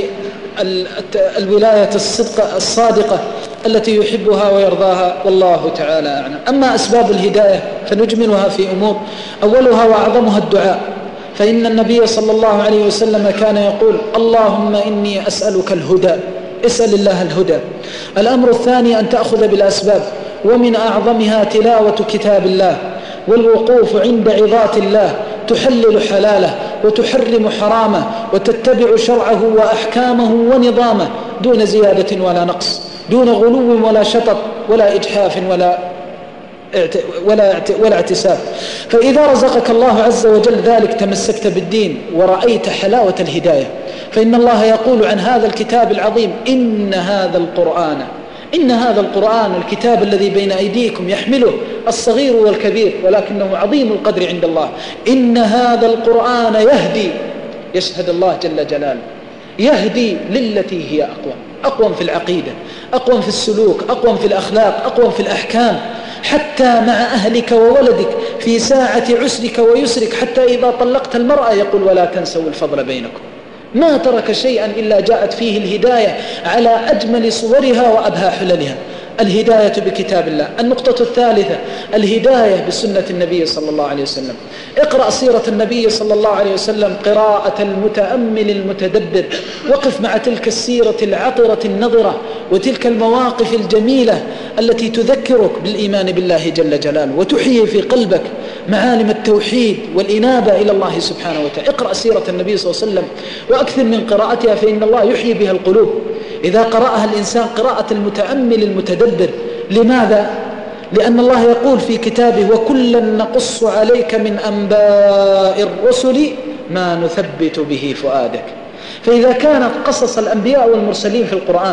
الولاية الصادقة التي يحبها ويرضاها، والله تعالى أعلم. أما أسباب الهداية فنجملها في أمور، أولها وأعظمها الدعاء، فإن النبي صلى الله عليه وسلم كان يقول: اللهم إني أسألك الهدى. اسأل الله الهدى. الأمر الثاني أن تأخذ بالأسباب، ومن أعظمها تلاوة كتاب الله والوقوف عند عظات الله تحلل حلاله وتحرم حرامه وتتبع شرعه وأحكامه ونظامه دون زيادة ولا نقص، دون غلو ولا شطط ولا إجحاف ولا اعتساب. فإذا رزقك الله عز وجل ذلك تمسكت بالدين ورأيت حلاوة الهداية. فإن الله يقول عن هذا الكتاب العظيم: إن هذا القرآن الكتاب الذي بين أيديكم يحمله الصغير والكبير ولكنه عظيم القدر عند الله. إن هذا القرآن يهدي، يشهد الله جل جلاله، يهدي للتي هي أقوم في العقيدة، أقوم في السلوك، أقوم في الأخلاق، أقوم في الأحكام، حتى مع أهلك وولدك في ساعة عسرك ويسرك، حتى إذا طلقت المرأة يقول: ولا تنسوا الفضل بينكم. ما ترك شيئا إلا جاءت فيه الهداية على أجمل صورها وأبهى حللها. الهداية بكتاب الله. النقطة الثالثة الهداية بسنة النبي صلى الله عليه وسلم. اقرأ سيرة النبي صلى الله عليه وسلم قراءة المتأمل المتدبر. وقف مع تلك السيرة العطرة النظرة وتلك المواقف الجميلة التي تذكرك بالإيمان بالله جل جلاله وتحيي في قلبك معالم التوحيد والإنابة إلى الله سبحانه وتعالى. اقرأ سيرة النبي صلى الله عليه وسلم وأكثر من قراءتها، فإن الله يحيي بها القلوب إذا قرأها الإنسان قراءة المتأمل المتدبر. لماذا؟ لأن الله يقول في كتابه: وكلا نقص عليك من أنباء الرسل ما نثبت به فؤادك. فإذا كانت قصص الأنبياء والمرسلين في القرآن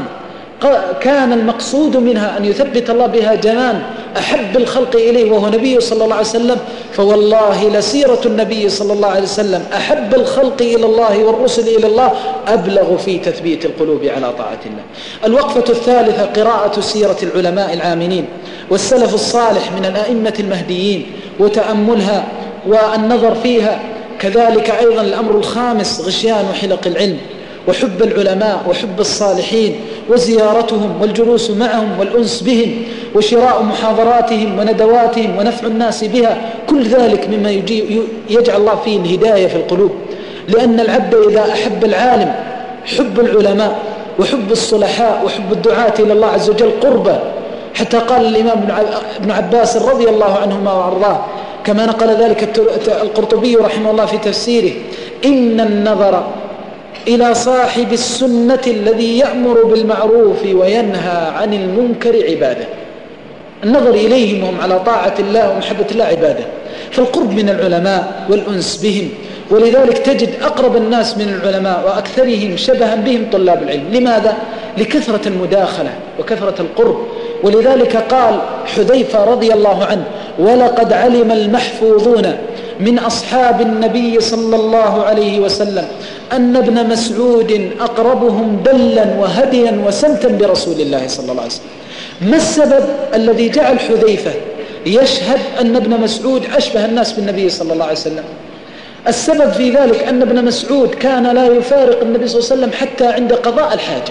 كان المقصود منها أن يثبت الله بها جنان أحب الخلق إليه وهو نبيه صلى الله عليه وسلم، فوالله لسيرة النبي صلى الله عليه وسلم أحب الخلق إلى الله والرسل إلى الله أبلغ في تثبيت القلوب على طاعة الله. الوقفة الثالثة قراءة سيرة العلماء العاملين والسلف الصالح من الأئمة المهديين وتأملها والنظر فيها. كذلك أيضا الأمر الخامس غشيان حلق العلم وحب العلماء وحب الصالحين وزيارتهم والجلوس معهم والأنس بهم وشراء محاضراتهم وندواتهم ونفع الناس بها. كل ذلك مما يجعل الله فيه الهداية في القلوب. لأن العبد إذا أحب العالم حب العلماء وحب الصلحاء وحب الدعاة إلى الله عز وجل قربة، حتى قال الإمام ابن عباس رضي الله عنهما وأرضاه كما نقل ذلك القرطبي رحمه الله في تفسيره: إن النظر إلى صاحب السنة الذي يأمر بالمعروف وينهى عن المنكر عبادة. النظر إليهم وهم على طاعة الله ومحبة الله عبادة. فالقرب من العلماء والأنس بهم، ولذلك تجد أقرب الناس من العلماء وأكثرهم شبها بهم طلاب العلم. لماذا؟ لكثرة المداخلة وكثرة القرب. ولذلك قال حذيفة رضي الله عنه: ولقد علم المحفوظون من أصحاب النبي صلى الله عليه وسلم أن ابن مسعود أقربهم دلا وهديا وسمتا برسول الله صلى الله عليه وسلم. ما السبب الذي جعل حذيفة يشهد أن ابن مسعود أشبه الناس بالنبي صلى الله عليه وسلم؟ السبب في ذلك أن ابن مسعود كان لا يفارق النبي صلى الله عليه وسلم حتى عند قضاء الحاجة،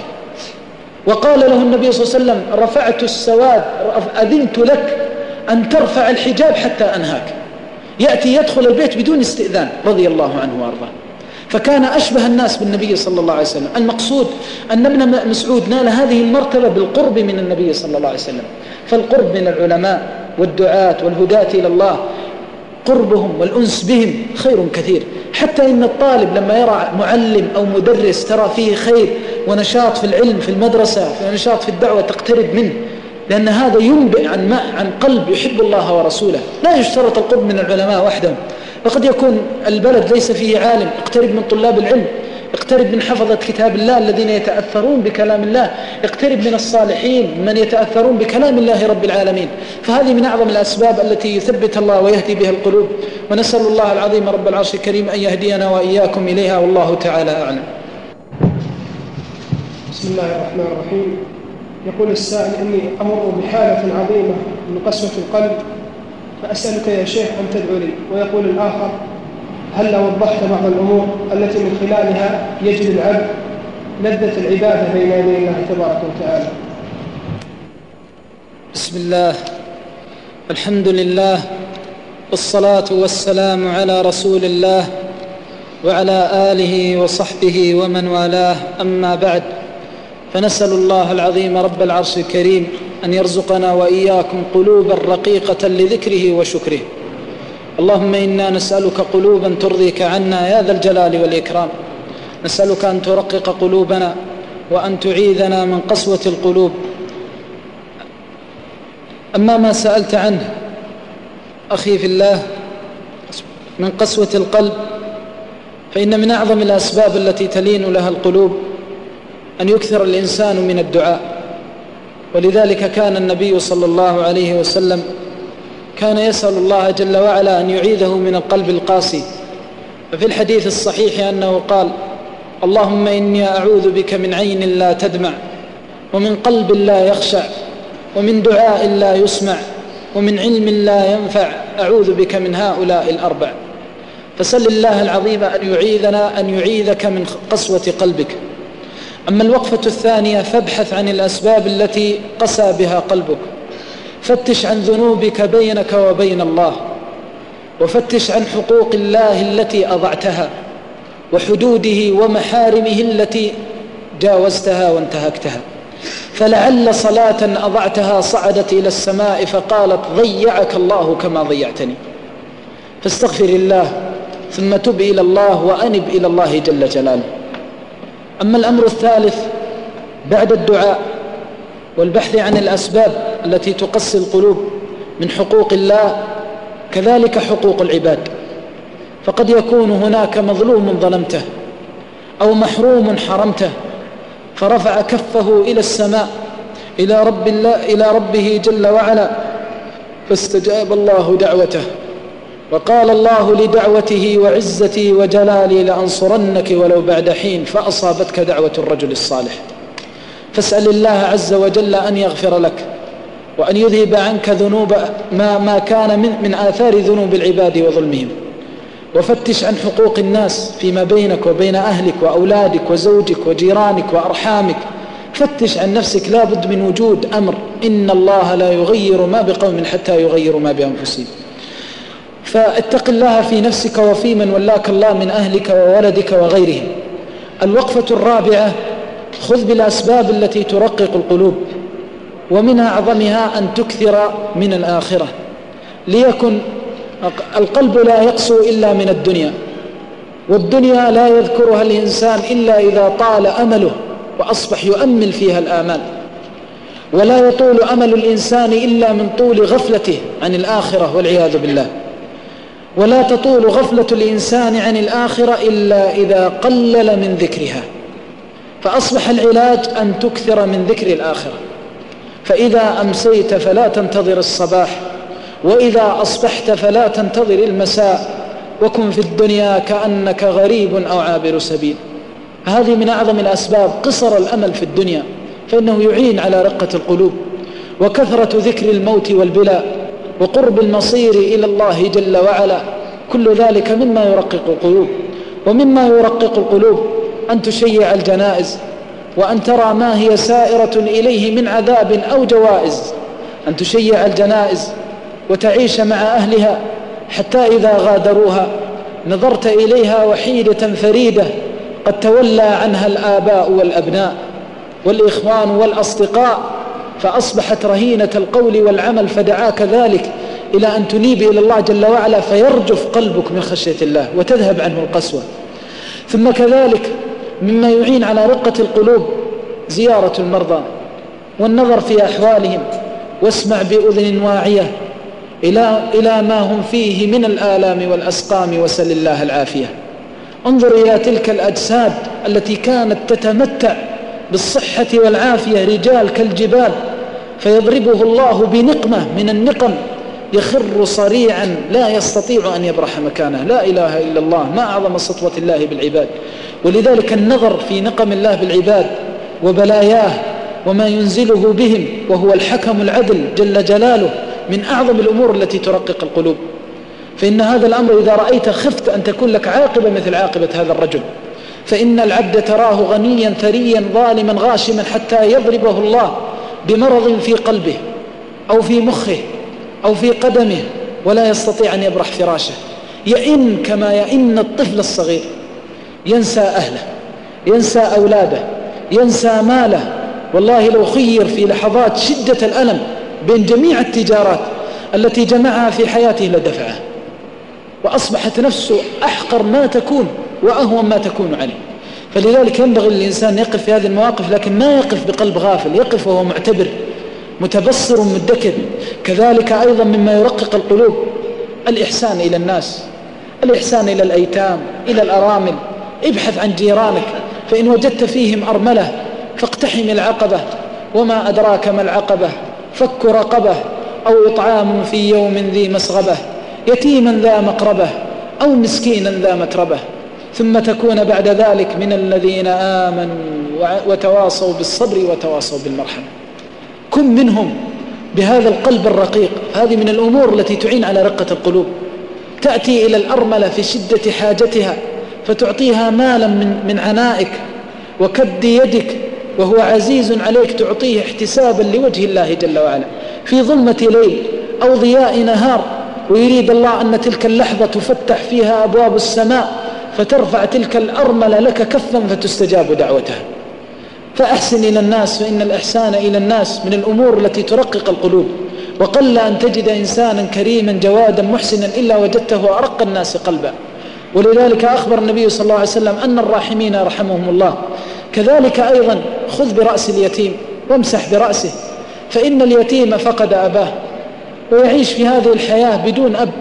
وقال له النبي صلى الله عليه وسلم: رفعت السواد، أذنت لك أن ترفع الحجاب حتى أنهاك. يأتي يدخل البيت بدون استئذان رضي الله عنه وارضاه. فكان أشبه الناس بالنبي صلى الله عليه وسلم. المقصود أن ابن مسعود نال هذه المرتبة بالقرب من النبي صلى الله عليه وسلم. فالقرب من العلماء والدعاة والهداة إلى الله قربهم والأنس بهم خير كثير، حتى إن الطالب لما يرى معلم أو مدرس ترى فيه خير ونشاط في العلم في المدرسة ونشاط في الدعوة تقترب منه، لأن هذا ينبئ عن قلب يحب الله ورسوله. لا يشترط القرب من العلماء وحدهم، فقد يكون البلد ليس فيه عالم، اقترب من طلاب العلم، اقترب من حفظة كتاب الله الذين يتأثرون بكلام الله، اقترب من الصالحين من يتأثرون بكلام الله رب العالمين. فهذه من أعظم الأسباب التي يثبت الله ويهدي بها القلوب، ونسأل الله العظيم رب العرش الكريم أن يهدينا وإياكم إليها، والله تعالى أعلم. بسم الله الرحمن الرحيم. يقول السائل: إني أمر بحالة عظيمة من قسوة القلب، فأسألك يا شيخ أن تدعو لي. ويقول الآخر: هل وضحت بعض الأمور التي من خلالها يجد العبد لذة العبادة بين يدي الله تبارك وتعالى؟ بسم الله، الحمد لله، والصلاة والسلام على رسول الله وعلى آله وصحبه ومن والاه، أما بعد، فنسأل الله العظيم رب العرش الكريم أن يرزقنا وإياكم قلوبا رقيقة لذكره وشكره. اللهم إنا نسألك قلوبا ترضيك عنا يا ذا الجلال والإكرام. نسألك أن ترقق قلوبنا وأن تعيذنا من قسوة القلوب. أما ما سألت عنه أخي في الله من قسوة القلب، فإن من أعظم الأسباب التي تلين لها القلوب أن يكثر الإنسان من الدعاء. ولذلك كان النبي صلى الله عليه وسلم كان يسأل الله جل وعلا أن يعيذه من القلب القاسي. ففي الحديث الصحيح أنه قال: اللهم إني أعوذ بك من عين لا تدمع، ومن قلب لا يخشع، ومن دعاء لا يسمع، ومن علم لا ينفع، أعوذ بك من هؤلاء الأربع. فسل الله العظيم أن يعيذك من قسوة قلبك. أما الوقفة الثانية، فابحث عن الأسباب التي قسى بها قلبك. فتش عن ذنوبك بينك وبين الله، وفتش عن حقوق الله التي أضعتها، وحدوده ومحارمه التي جاوزتها وانتهكتها. فلعل صلاة أضعتها صعدت إلى السماء فقالت: ضيعك الله كما ضيعتني. فاستغفر الله، ثم تب إلى الله وأنب إلى الله جل جلاله. أما الأمر الثالث بعد الدعاء والبحث عن الأسباب التي تقسي القلوب من حقوق الله، كذلك حقوق العباد. فقد يكون هناك مظلوم ظلمته، أو محروم حرمته، فرفع كفه إلى السماء إلى ربه جل وعلا، فاستجاب الله دعوته، وقال الله لدعوته: وعزتي وجلالي لأنصرنك ولو بعد حين، فأصابتك دعوة الرجل الصالح. فاسأل الله عز وجل أن يغفر لك، وأن يذهب عنك ذنوب ما كان من آثار ذنوب العباد وظلمهم. وفتش عن حقوق الناس فيما بينك وبين أهلك وأولادك وزوجك وجيرانك وأرحامك. فتش عن نفسك، لا بد من وجود أمر: إن الله لا يغير ما بقوم حتى يغيروا ما بأنفسهم. فاتق الله في نفسك وفي من ولاك الله من أهلك وولدك وغيرهم. الوقفة الرابعة، خذ بالأسباب التي ترقق القلوب، ومن أعظمها أن تكثر من الآخرة. ليكن القلب لا يقسو إلا من الدنيا، والدنيا لا يذكرها الإنسان إلا إذا طال أمله وأصبح يؤمل فيها الآمال. ولا يطول أمل الإنسان إلا من طول غفلته عن الآخرة والعياذ بالله. ولا تطول غفلة الإنسان عن الآخرة إلا إذا قلل من ذكرها. فأصبح العلاج أن تكثر من ذكر الآخرة. فإذا أمسيت فلا تنتظر الصباح، وإذا أصبحت فلا تنتظر المساء، وكن في الدنيا كأنك غريب أو عابر سبيل. هذه من أعظم الأسباب، قصر الأمل في الدنيا، فإنه يعين على رقة القلوب. وكثرة ذكر الموت والبلاء وقرب المصير إلى الله جل وعلا، كل ذلك مما يرقق القلوب. ومما يرقق القلوب أن تشيع الجنائز، وأن ترى ما هي سائرة إليه من عذاب أو جوائز. أن تشيع الجنائز وتعيش مع أهلها حتى إذا غادروها نظرت إليها وحيدة فريدة قد تولى عنها الآباء والأبناء والإخوان والأصدقاء، فأصبحت رهينة القول والعمل، فدعاك ذلك إلى أن تنيب إلى الله جل وعلا، فيرجف قلبك من خشية الله وتذهب عنه القسوة. ثم كذلك مما يعين على رقة القلوب زيارة المرضى والنظر في أحوالهم، واسمع بأذن واعية إلى ما هم فيه من الآلام والأسقام، وسل الله العافية. انظر إلى تلك الأجساد التي كانت تتمتع بالصحة والعافية، رجال كالجبال، فيضربه الله بنقمة من النقم يخر صريعا لا يستطيع أن يبرح مكانه. لا إله إلا الله، ما أعظم سطوة الله بالعباد. ولذلك النظر في نقم الله بالعباد وبلاياه وما ينزله بهم، وهو الحكم العدل جل جلاله، من أعظم الأمور التي ترقق القلوب. فإن هذا الأمر إذا رأيت خفت أن تكون لك عاقبة مثل عاقبة هذا الرجل. فإن العبد تراه غنيا ثريا ظالما غاشما حتى يضربه الله بمرض في قلبه أو في مخه أو في قدمه، ولا يستطيع أن يبرح فراشه، يئن كما يئن الطفل الصغير. ينسى أهله، ينسى أولاده، ينسى ماله. والله لو خير في لحظات شدة الألم بين جميع التجارات التي جمعها في حياته لدفعها، وأصبحت نفسه أحقر ما تكون وأهون ما تكون عليه. فلذلك ينبغي للإنسان يقف في هذه المواقف، لكن ما يقف بقلب غافل، يقف وهو معتبر متبصر مدكر. كذلك أيضا مما يرقق القلوب الإحسان إلى الناس، الإحسان إلى الأيتام، إلى الأرامل. ابحث عن جيرانك، فإن وجدت فيهم أرملة فاقتحم العقبة، وما أدراك ما العقبة، فك رقبة أو إطعام في يوم ذي مسغبة، يتيما ذا مقربة أو مسكينا ذا متربة، ثم تكون بعد ذلك من الذين آمنوا وتواصوا بالصبر وتواصوا بالمرحمة. كن منهم بهذا القلب الرقيق. هذه من الأمور التي تعين على رقة القلوب. تأتي إلى الأرملة في شدة حاجتها فتعطيها مالا من عنائك وكد يدك، وهو عزيز عليك، تعطيه احتسابا لوجه الله جل وعلا في ظلمة ليل أو ضياء نهار، ويريد الله أن تلك اللحظة تفتح فيها أبواب السماء فترفع تلك الأرملة لك كفا فتستجاب دعوتها. فأحسن إلى الناس، فإن الإحسان إلى الناس من الأمور التي ترقق القلوب. وقل أن تجد إنسانا كريما جوادا محسنا إلا وجدته أرق الناس قلبا. ولذلك أخبر النبي صلى الله عليه وسلم أن الراحمين رحمهم الله. كذلك أيضا خذ برأس اليتيم وامسح برأسه، فإن اليتيم فقد أباه ويعيش في هذه الحياة بدون أب.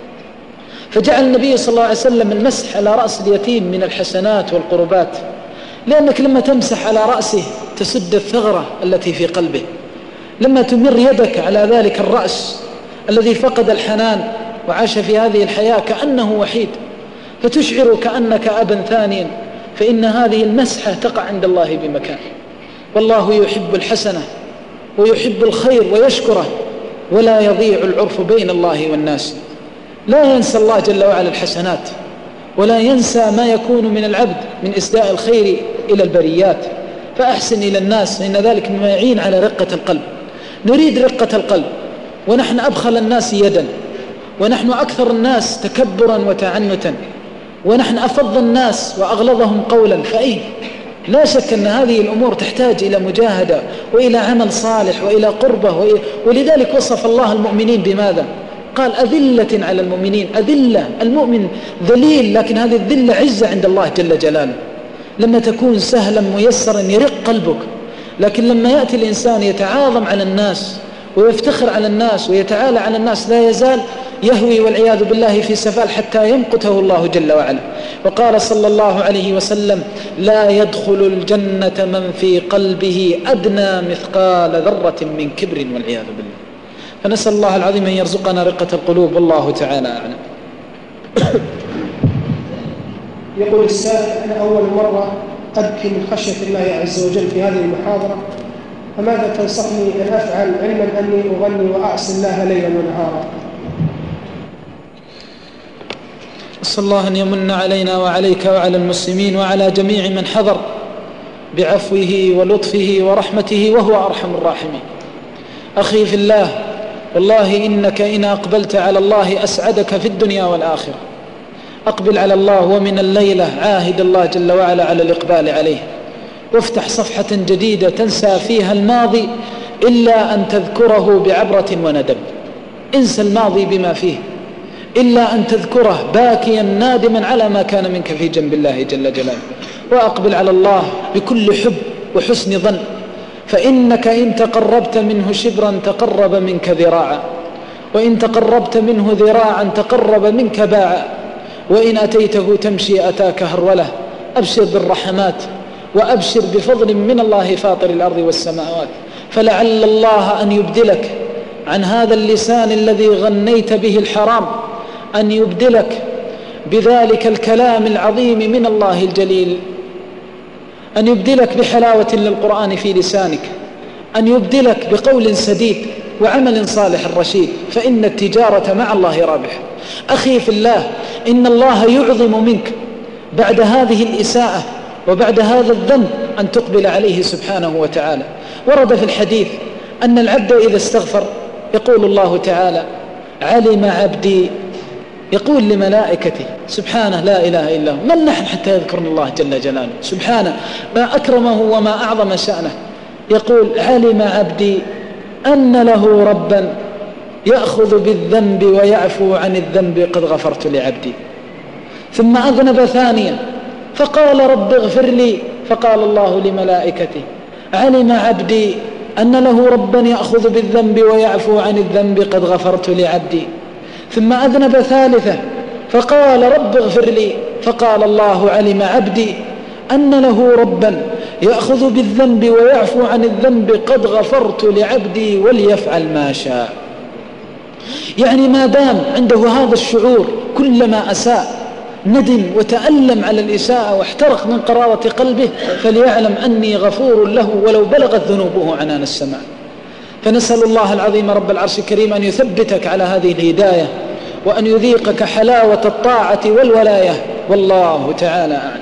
فجعل النبي صلى الله عليه وسلم المسح على رأس اليتيم من الحسنات والقربات، لأنك لما تمسح على رأسه تسد الثغرة التي في قلبه. لما تمر يدك على ذلك الرأس الذي فقد الحنان وعاش في هذه الحياة كأنه وحيد، فتشعر كأنك أبا ثانيا، فإن هذه المسحة تقع عند الله بمكان. والله يحب الحسنة ويحب الخير ويشكره، ولا يضيع العرف بين الله والناس. لا ينسى الله جل وعلا الحسنات، ولا ينسى ما يكون من العبد من إسداء الخير إلى البريات. فأحسن إلى الناس، فإن ذلك مما يعين على رقة القلب. نريد رقة القلب ونحن أبخل الناس يدا، ونحن أكثر الناس تكبرا وتعنتا، ونحن أفض الناس وأغلظهم قولا. فأي لا شك أن هذه الأمور تحتاج إلى مجاهدة وإلى عمل صالح وإلى قربة. ولذلك وصف الله المؤمنين بماذا؟ قال أذلة على المؤمنين. أذلة، المؤمن ذليل، لكن هذه الذلة عزة عند الله جل جلاله. لما تكون سهلا ميسرا يرق قلبك، لكن لما يأتي الإنسان يتعاظم على الناس ويفتخر على الناس ويتعالى على الناس لا يزال يهوي والعياذ بالله في سفال حتى يمقته الله جل وعلا. وقال صلى الله عليه وسلم: لا يدخل الجنة من في قلبه أدنى مثقال ذرة من كبر والعياذ بالله. فنسأل الله العظيم أن يرزقنا رقة القلوب، والله تعالى أعلم. يقول السائل: أنا أول مرة أبكي من خشية الله عز وجل في هذه المحاضرة، فماذا تنصحني أن أفعل علما أني أغني وأعصي الله ليلا ونهارا؟ أسأل الله أن يمن علينا وعليك وعلى المسلمين وعلى جميع من حضر بعفوه ولطفه ورحمته، وهو أرحم الراحمين. أخي في الله، والله إنك إن أقبلت على الله أسعدك في الدنيا والآخرة. أقبل على الله، ومن الليلة عاهد الله جل وعلا على الإقبال عليه، وافتح صفحة جديدة تنسى فيها الماضي إلا أن تذكره بعبرة وندم. انسى الماضي بما فيه إلا أن تذكره باكيا نادما على ما كان منك في جنب الله جل جلاله. وأقبل على الله بكل حب وحسن ظن، فإنك إن تقربت منه شبرا تقرب منك ذراعا، وإن تقربت منه ذراعا تقرب منك باعا، وإن أتيته تمشي أتاك هرولة. أبشر بالرحمات وأبشر بفضل من الله فاطر الأرض والسماوات، فلعل الله أن يبدلك عن هذا اللسان الذي غنيت به الحرام، أن يبدلك بذلك الكلام العظيم من الله الجليل، أن يبدلك بحلاوة للقرآن في لسانك، أن يبدلك بقول سديد وعمل صالح رشيد، فإن التجارة مع الله رابح. أخي في الله، إن الله يعظم منك بعد هذه الإساءة وبعد هذا الذنب أن تقبل عليه سبحانه وتعالى. ورد في الحديث أن العبد إذا استغفر يقول الله تعالى: علم عبدي يقول لملائكته سبحانه لا إله إلا هو، من نحن حتى يذكرنا الله جل جلاله؟ سبحانه ما أكرمه وما أعظم شأنه. يقول علم عبدي أن له ربا يأخذ بالذنب ويعفو عن الذنب قد غفرت لعبدي. ثم أذنب ثانيا فقال رب اغفر لي، فقال الله لملائكته علم عبدي أن له ربا يأخذ بالذنب ويعفو عن الذنب قد غفرت لعبدي. ثم أذنب ثالثا فقال رب اغفر لي، فقال الله علم عبدي أن له ربا يأخذ بالذنب ويعفو عن الذنب قد غفرت لعبدي وليفعل ما شاء. يعني ما دام عنده هذا الشعور كلما أساء ندم وتألم على الإساءة واحترق من قرارة قلبه، فليعلم أني غفور له ولو بلغت ذنوبه عنان السماء. فنسأل الله العظيم رب العرش الكريم أن يثبتك على هذه الهداية وأن يذيقك حلاوة الطاعة والولاية، والله تعالى أعلم.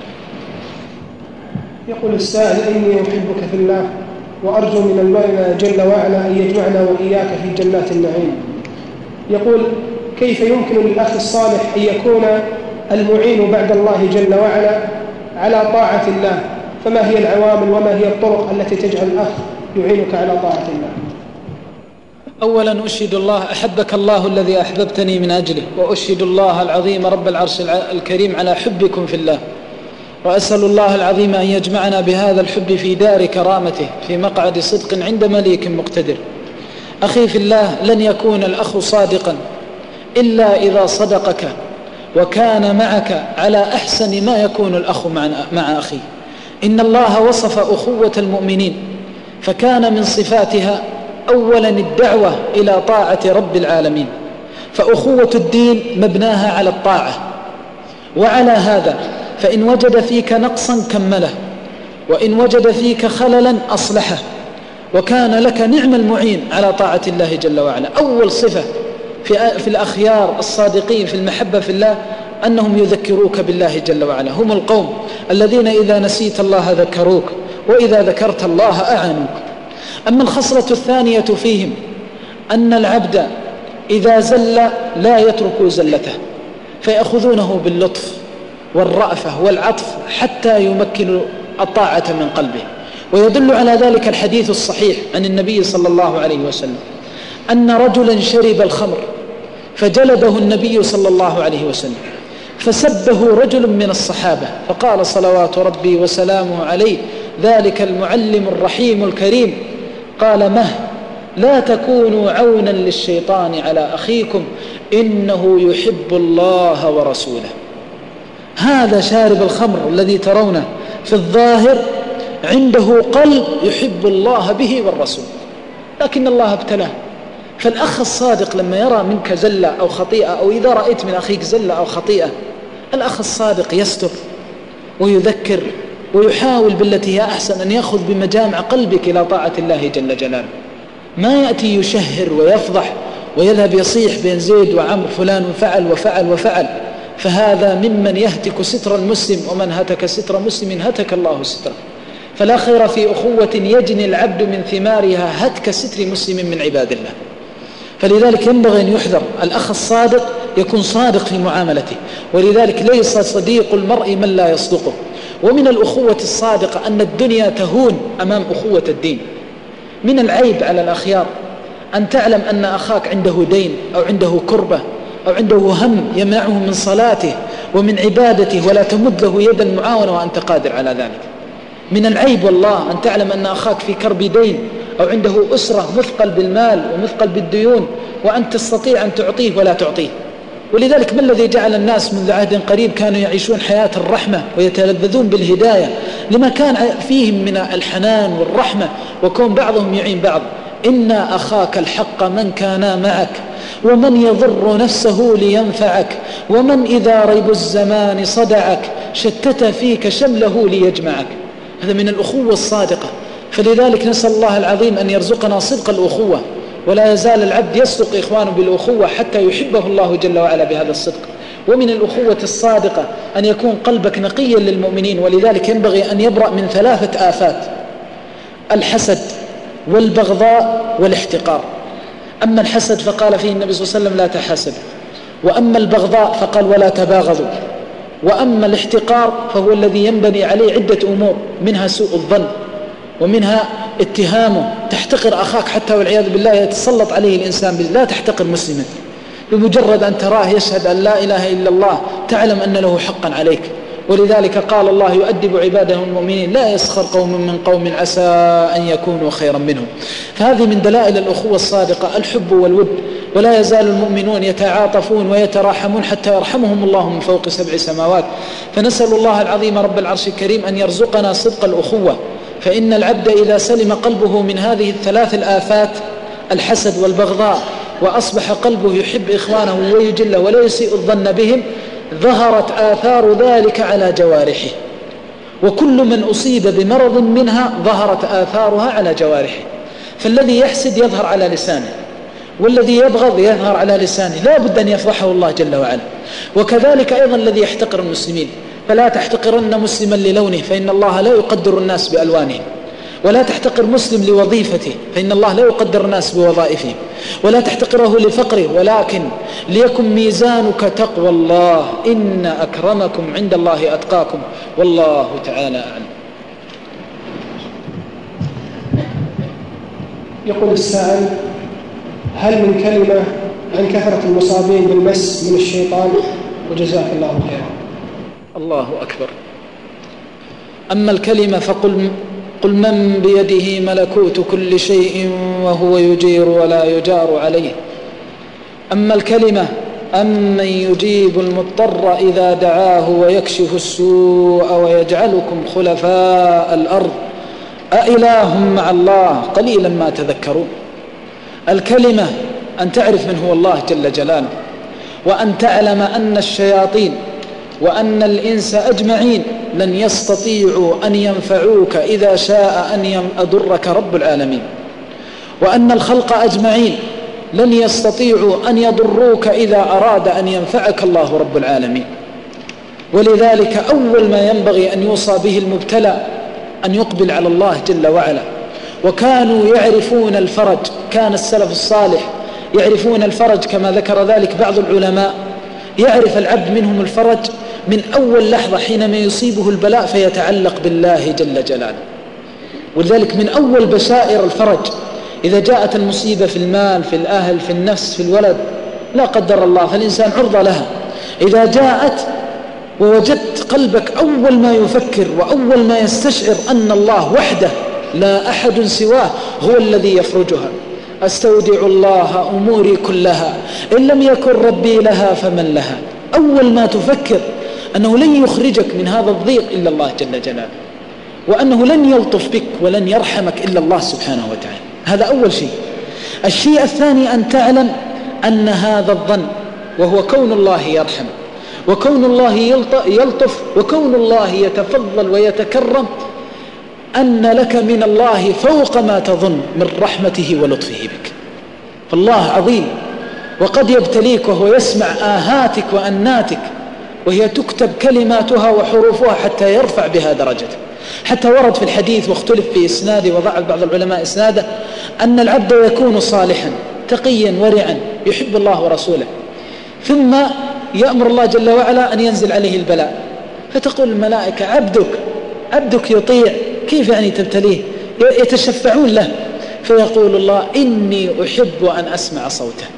يقول السائل إني أحبك في الله وأرجو من المولى جل وعلا أن يجمعنا وإياك في جنات النعيم. يقول كيف يمكن للأخ الصالح أن يكون المعين بعد الله جل وعلا على طاعة الله؟ فما هي العوامل وما هي الطرق التي تجعل الأخ يعينك على طاعة الله؟ أولا أشهد الله أحبك الله الذي أحببتني من أجله، وأشهد الله العظيم رب العرش الكريم على حبكم في الله، وأسأل الله العظيم أن يجمعنا بهذا الحب في دار كرامته في مقعد صدق عند مليك مقتدر. أخي في الله، لن يكون الأخ صادقا إلا إذا صدقك وكان معك على أحسن ما يكون الأخ مع أخيه. إن الله وصف أخوة المؤمنين فكان من صفاتها أولا الدعوة إلى طاعة رب العالمين، فأخوة الدين مبناها على الطاعة. وعلى هذا فإن وجد فيك نقصا كمله، وإن وجد فيك خللا أصلحه، وكان لك نعم المعين على طاعة الله جل وعلا. أول صفة في الأخيار الصادقين في المحبة في الله أنهم يذكروك بالله جل وعلا، هم القوم الذين إذا نسيت الله ذكروك وإذا ذكرت الله أعانوك. أما الخصلة الثانية فيهم أن العبد إذا زل لا يترك زلته، فيأخذونه باللطف والرأفة والعطف حتى يمكنوا الطاعة من قلبه. ويدل على ذلك الحديث الصحيح عن النبي صلى الله عليه وسلم أن رجلا شرب الخمر فجلده النبي صلى الله عليه وسلم، فسبه رجل من الصحابة فقال صلوات ربي وسلامه عليه ذلك المعلم الرحيم الكريم قال مه لا تكونوا عونا للشيطان على أخيكم إنه يحب الله ورسوله. هذا شارب الخمر الذي ترونه في الظاهر عنده قلب يحب الله به والرسول، لكن الله ابتلاه. فالأخ الصادق لما يرى منك زلة أو خطيئة، أو إذا رأيت من أخيك زلة أو خطيئة، الأخ الصادق يستر ويذكر ويحاول بالتي هي أحسن أن يأخذ بمجامع قلبك إلى طاعة الله جل جلاله. ما يأتي يشهر ويفضح ويذهب يصيح بين زيد وعمر فلان فعل وفعل وفعل، فهذا ممن يهتك ستر المسلم، ومن هتك ستر مسلم هتك الله ستره. فلا خير في أخوة يجني العبد من ثمارها هتك ستر مسلم من عباد الله. فلذلك ينبغي أن يحذر الأخ الصادق يكون صادق في معاملته، ولذلك ليس صديق المرء من لا يصدقه. ومن الأخوة الصادقة أن الدنيا تهون أمام أخوة الدين. من العيب على الأخيار أن تعلم أن أخاك عنده دين أو عنده كربة أو عنده هم يمنعه من صلاته ومن عبادته ولا تمد له يد المعاونة وأنت قادر على ذلك. من العيب والله أن تعلم أن أخاك في كرب دين أو عنده أسرة مثقل بالمال ومثقل بالديون وأنت تستطيع أن تعطيه ولا تعطيه. ولذلك ما الذي جعل الناس منذ عهد قريب كانوا يعيشون حياة الرحمة ويتلذذون بالهداية؟ لما كان فيهم من الحنان والرحمة، وكون بعضهم يعين بعض. إن أخاك الحق من كان معك، ومن يضر نفسه لينفعك، ومن إذا ريب الزمان صدعك شتت فيك شمله ليجمعك. هذا من الأخوة الصادقة. فلذلك نسأل الله العظيم أن يرزقنا صدق الأخوة، ولا يزال العبد يصدق إخوانه بالأخوة حتى يحبه الله جل وعلا بهذا الصدق. ومن الأخوة الصادقة أن يكون قلبك نقيا للمؤمنين، ولذلك ينبغي أن يبرأ من 3 آفات: الحسد والبغضاء والاحتقار. أما الحسد فقال فيه النبي صلى الله عليه وسلم لا تحاسدوا، وأما البغضاء فقال ولا تباغضوا. وأما الاحتقار فهو الذي ينبني عليه عدة أمور، منها سوء الظن، ومنها اتهامه، تحتقر أخاك حتى والعياذ بالله يتسلط عليه الإنسان. لا تحتقر مسلما بمجرد أن تراه يشهد أن لا إله إلا الله تعلم أن له حقا عليك. ولذلك قال الله يؤدب عباده المؤمنين لا يسخر قوم من قوم عسى أن يكونوا خيرا منهم. فهذه من دلائل الأخوة الصادقة الحب والود. ولا يزال المؤمنون يتعاطفون ويتراحمون حتى يرحمهم الله من فوق 7 سماوات. فنسأل الله العظيم رب العرش الكريم أن يرزقنا صدق الأخوة، فإن العبد إذا سلم قلبه من هذه الثلاث الآفات الحسد والبغضاء وأصبح قلبه يحب إخوانه ويجله ولا يسيء الظن بهم، ظهرت آثار ذلك على جوارحه. وكل من أصيب بمرض منها ظهرت آثارها على جوارحه. فالذي يحسد يظهر على لسانه، والذي يبغض يظهر على لسانه، لا بد أن يفضحه الله جل وعلا. وكذلك أيضا الذي يحتقر المسلمين، فلا تحتقرن مسلما للونه فإن الله لا يقدر الناس بألوانهم، ولا تحتقر مسلم لوظيفته فإن الله لا يقدر الناس بوظائفهم، ولا تحتقره لفقره، ولكن ليكن ميزانك تقوى الله إن أكرمكم عند الله أتقاكم، والله تعالى أعلم. يقول السائل: هل من كلمة عن كثرة المصابين بالمس من الشيطان؟ وجزاك الله خيرا. الله أكبر. أما الكلمة فقل من بيده ملكوت كل شيء وهو يجير ولا يجار عليه. أما الكلمة أمن يجيب المضطر إذا دعاه ويكشف السوء ويجعلكم خلفاء الأرض أإله مع الله قليلا ما تذكرون. الكلمة أن تعرف من هو الله جل جلاله، وأن تعلم أن الشياطين وأن الإنس أجمعين لن يستطيعوا أن ينفعوك إذا شاء أن يضرك رب العالمين، وأن الخلق أجمعين لن يستطيعوا أن يضروك إذا أراد أن ينفعك الله رب العالمين. ولذلك أول ما ينبغي أن يوصى به المبتلى أن يقبل على الله جل وعلا. وكانوا يعرفون الفرج، كان السلف الصالح يعرفون الفرج كما ذكر ذلك بعض العلماء، يعرف العبد منهم الفرج من أول لحظة حينما يصيبه البلاء فيتعلق بالله جل جلاله. ولذلك من أول بشائر الفرج إذا جاءت المصيبة في المال، في الأهل، في النفس، في الولد، لا قدر الله، فالإنسان عرضة لها. إذا جاءت ووجدت قلبك أول ما يفكر وأول ما يستشعر أن الله وحده لا أحد سواه هو الذي يفرجها. أستودع الله أموري كلها إن لم يكن ربي لها فمن لها. أول ما تفكر أنه لن يخرجك من هذا الضيق إلا الله جل جلاله، وأنه لن يلطف بك ولن يرحمك إلا الله سبحانه وتعالى. هذا أول شيء. الشيء الثاني أن تعلم أن هذا الظن، وهو كون الله يرحم وكون الله يلطف وكون الله يتفضل ويتكرم، أن لك من الله فوق ما تظن من رحمته ولطفه بك. فالله عظيم، وقد يبتليك وهو يسمع آهاتك وأناتك وهي تكتب كلماتها وحروفها حتى يرفع بها درجته. حتى ورد في الحديث واختلف في إسناده وضع بعض العلماء إسناده أن العبد يكون صالحا تقيا ورعا يحب الله ورسوله، ثم يأمر الله جل وعلا أن ينزل عليه البلاء، فتقول الملائكة عبدك يطيع، كيف يعني تبتليه؟ يتشفعون له، فيقول الله إني أحب أن أسمع صوته.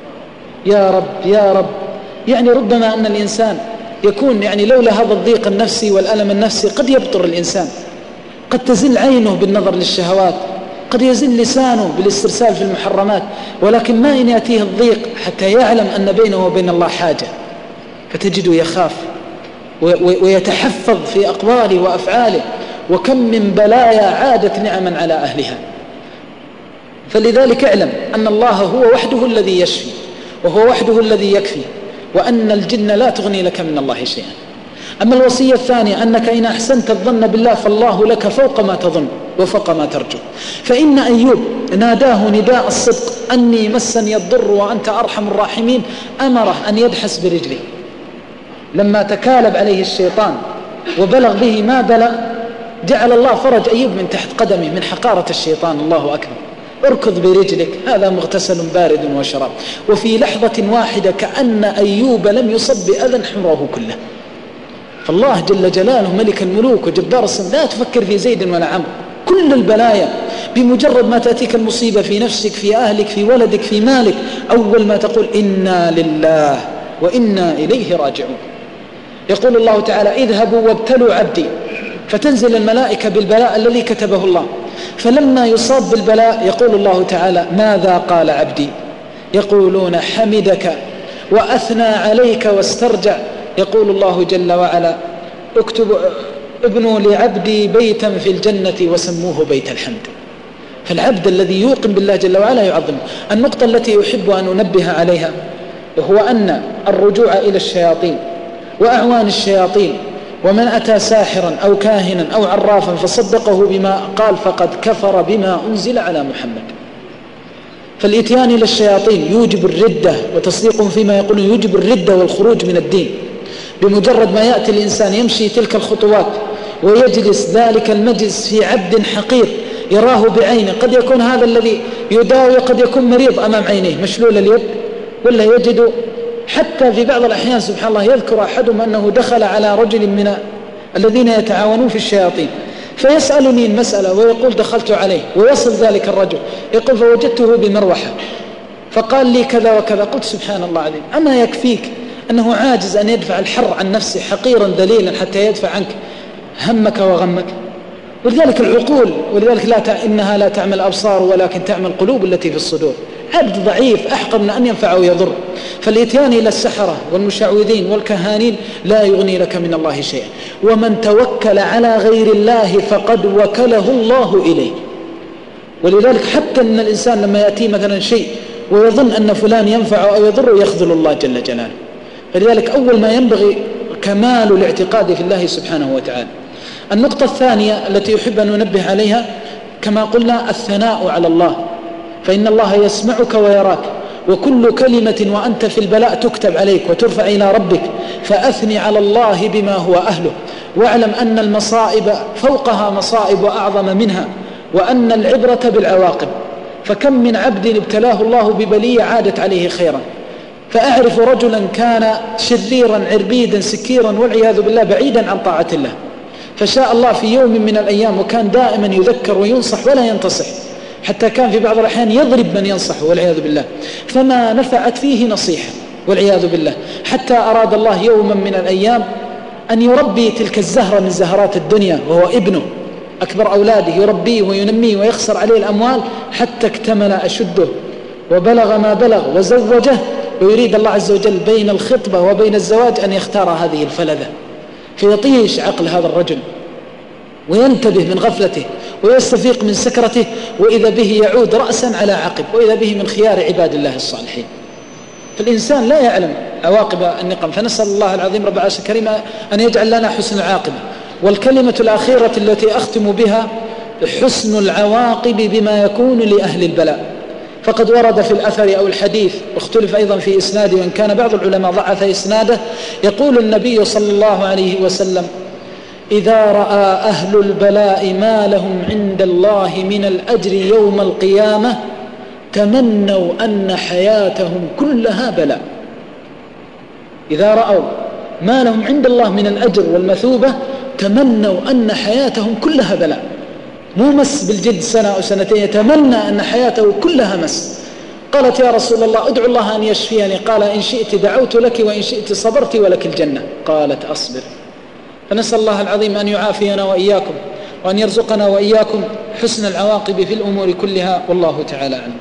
يا رب يا رب. يعني ربما أن الإنسان يكون لولا هذا الضيق النفسي والألم النفسي قد يبطر الإنسان، قد تزل عينه بالنظر للشهوات، قد يزل لسانه بالاسترسال في المحرمات، ولكن ما إن يأتيه الضيق حتى يعلم أن بينه وبين الله حاجة، فتجده يخاف ويتحفظ في أقواله وأفعاله. وكم من بلايا عادت نعما على أهلها. فلذلك اعلم أن الله هو وحده الذي يشفي، وهو وحده الذي يكفي، وأن الجن لا تغني لك من الله شيئا. أما الوصية الثانية أنك إن أحسنت الظن بالله فالله لك فوق ما تظن وفوق ما ترجو. فإن أيوب ناداه نداء الصدق أني مسني الضر وأنت أرحم الراحمين، أمره أن يدحس برجله. لما تكالب عليه الشيطان وبلغ به ما بلغ، جعل الله فرج أيوب من تحت قدمه من حقارة الشيطان. الله أكبر. اركض برجلك، هذا مغتسل بارد وشراب. وفي لحظة واحدة كأن أيوب لم يصب بأذى حمره كله. فالله جل جلاله ملك الملوك وجبار السماء لا تفكر في زيد ولا عمرو. كل البلايا بمجرد ما تأتيك المصيبة في نفسك، في أهلك، في ولدك، في مالك، أول ما تقول إنا لله وإنا إليه راجعون. يقول الله تعالى اذهبوا وابتلوا عبدي، فتنزل الملائكة بالبلاء الذي كتبه الله. فلما يصاب بالبلاء يقول الله تعالى ماذا قال عبدي؟ يقولون حمدك وأثنى عليك واسترجع. يقول الله جل وعلا ابنوا لعبدي بيتا في الجنة وسموه بيت الحمد. فالعبد الذي يوقن بالله جل وعلا يعظم. النقطة التي أحب أن أنبه عليها هو أن الرجوع إلى الشياطين وأعوان الشياطين، ومن أتى ساحرا أو كاهنا أو عرافا فصدقه بما قال فقد كفر بما أنزل على محمد. فالإتيان إلى الشياطين يوجب الردة، وتصديقهم فيما يقولون يوجب الردة والخروج من الدين. بمجرد ما يأتي الإنسان يمشي تلك الخطوات ويجلس ذلك المجلس في عبد حقير يراه بعينه، قد يكون هذا الذي يداوي قد يكون مريض أمام عينيه مشلول اليد، ولا يجد حتى في بعض الأحيان سبحان الله يذكر أحدهم أنه دخل على رجل من الذين يتعاونون في الشياطين فيسألني المسألة ويقول دخلت عليه، ويصل ذلك الرجل يقول فوجدته بمروحة فقال لي كذا وكذا. قلت سبحان الله العظيم، أما يكفيك أنه عاجز أن يدفع الحر عن نفسه حقيرا ذليلا حتى يدفع عنك همك وغمك. ولذلك العقول، ولذلك إنها لا تعمل الأبصار ولكن تعمل القلوب التي في الصدور. عبد ضعيف أحقر من أن ينفع أو يضر. فالإتيان إلى السحرة والمشعوذين والكهانين لا يغني لك من الله شيئا. ومن توكل على غير الله فقد وكله الله إليه. ولذلك حتى أن الإنسان لما يأتي مثلا شيء ويظن أن فلان ينفع أو يضر يخذل الله جل جلاله. فلذلك أول ما ينبغي كمال الاعتقاد في الله سبحانه وتعالى. النقطة الثانية التي يحب أن ننبه عليها كما قلنا الثناء على الله، فإن الله يسمعك ويراك، وكل كلمة وأنت في البلاء تكتب عليك وترفع إلى ربك، فأثني على الله بما هو أهله، واعلم أن المصائب فوقها مصائب وأعظم منها، وأن العبرة بالعواقب. فكم من عبد ابتلاه الله ببلية عادت عليه خيرا. فأعرف رجلا كان شريرا عربيدا سكيرا والعياذ بالله بعيدا عن طاعة الله، فشاء الله في يوم من الأيام وكان دائما يذكر وينصح ولا ينتصح، حتى كان في بعض الأحيان يضرب من ينصح والعياذ بالله، فما نفعت فيه نصيحة والعياذ بالله، حتى أراد الله يوما من الأيام أن يربي تلك الزهرة من زهرات الدنيا وهو ابنه أكبر أولاده، يربيه وينميه ويخسر عليه الأموال حتى اكتمل أشده وبلغ ما بلغ وزوجه، ويريد الله عز وجل بين الخطبة وبين الزواج أن يختار هذه الفلذة. فيطيش عقل هذا الرجل وينتبه من غفلته ويستفيق من سكرته، وإذا به يعود رأسا على عقب، وإذا به من خيار عباد الله الصالحين. فالإنسان لا يعلم عواقب النقم، فنسأل الله العظيم رب العرش الكريم أن يجعل لنا حسن العاقبة. والكلمة الأخيرة التي أختم بها حسن العواقب بما يكون لأهل البلاء. فقد ورد في الأثر أو الحديث، واختلف أيضا في إسناده وإن كان بعض العلماء ضعف إسناده، يقول النبي صلى الله عليه وسلم إذا رأى أهل البلاء ما لهم عند الله من الأجر يوم القيامة تمنوا أن حياتهم كلها بلاء. إذا رأوا ما لهم عند الله من الأجر والمثوبة تمنوا أن حياتهم كلها بلاء، مو مس بالجد سنة أو سنتين، يتمنى أن حياته كلها مس. قالت يا رسول الله ادعو الله أن يشفيني، قال إن شئت دعوت لك وإن شئت صبرت ولك الجنة. قالت أصبر. فنسأل الله العظيم أن يعافينا وإياكم وأن يرزقنا وإياكم حسن العواقب في الأمور كلها، والله تعالى أعلم.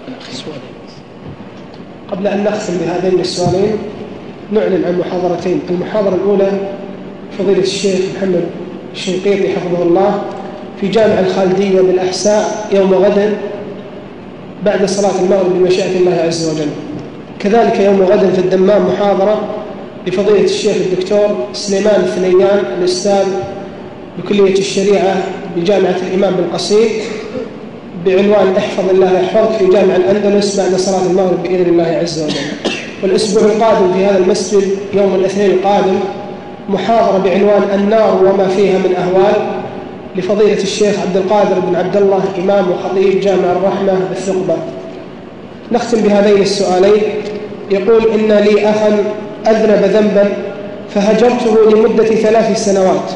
قبل أن نختم بهذين السؤالين نعلن عن محاضرتين. المحاضرة الأولى فضيلة الشيخ محمد الشنقيطي حفظه الله في جامع الخالدية بالأحساء يوم غد بعد صلاة المغرب بمشيئة الله عز وجل. كذلك يوم غد في الدمام محاضرة لفضيلة الشيخ الدكتور سليمان الثنيان الأستاذ بكلية الشريعة بجامعة الإمام بن قصيم بعنوان احفظ الله يحفظك في جامع الأندلس بعد صلاة المغرب بإذن الله عز وجل. والأسبوع القادم في هذا المسجد يوم الاثنين القادم محاضرة بعنوان النار وما فيها من أهوال لفضيلة الشيخ عبد القادر بن عبد الله إمام وخطيب جامع الرحمة بالثقبة. نختم بهذين السؤالين. يقول: إن لي أخا أذنب ذنبا فهجرته لمدة 3 سنوات،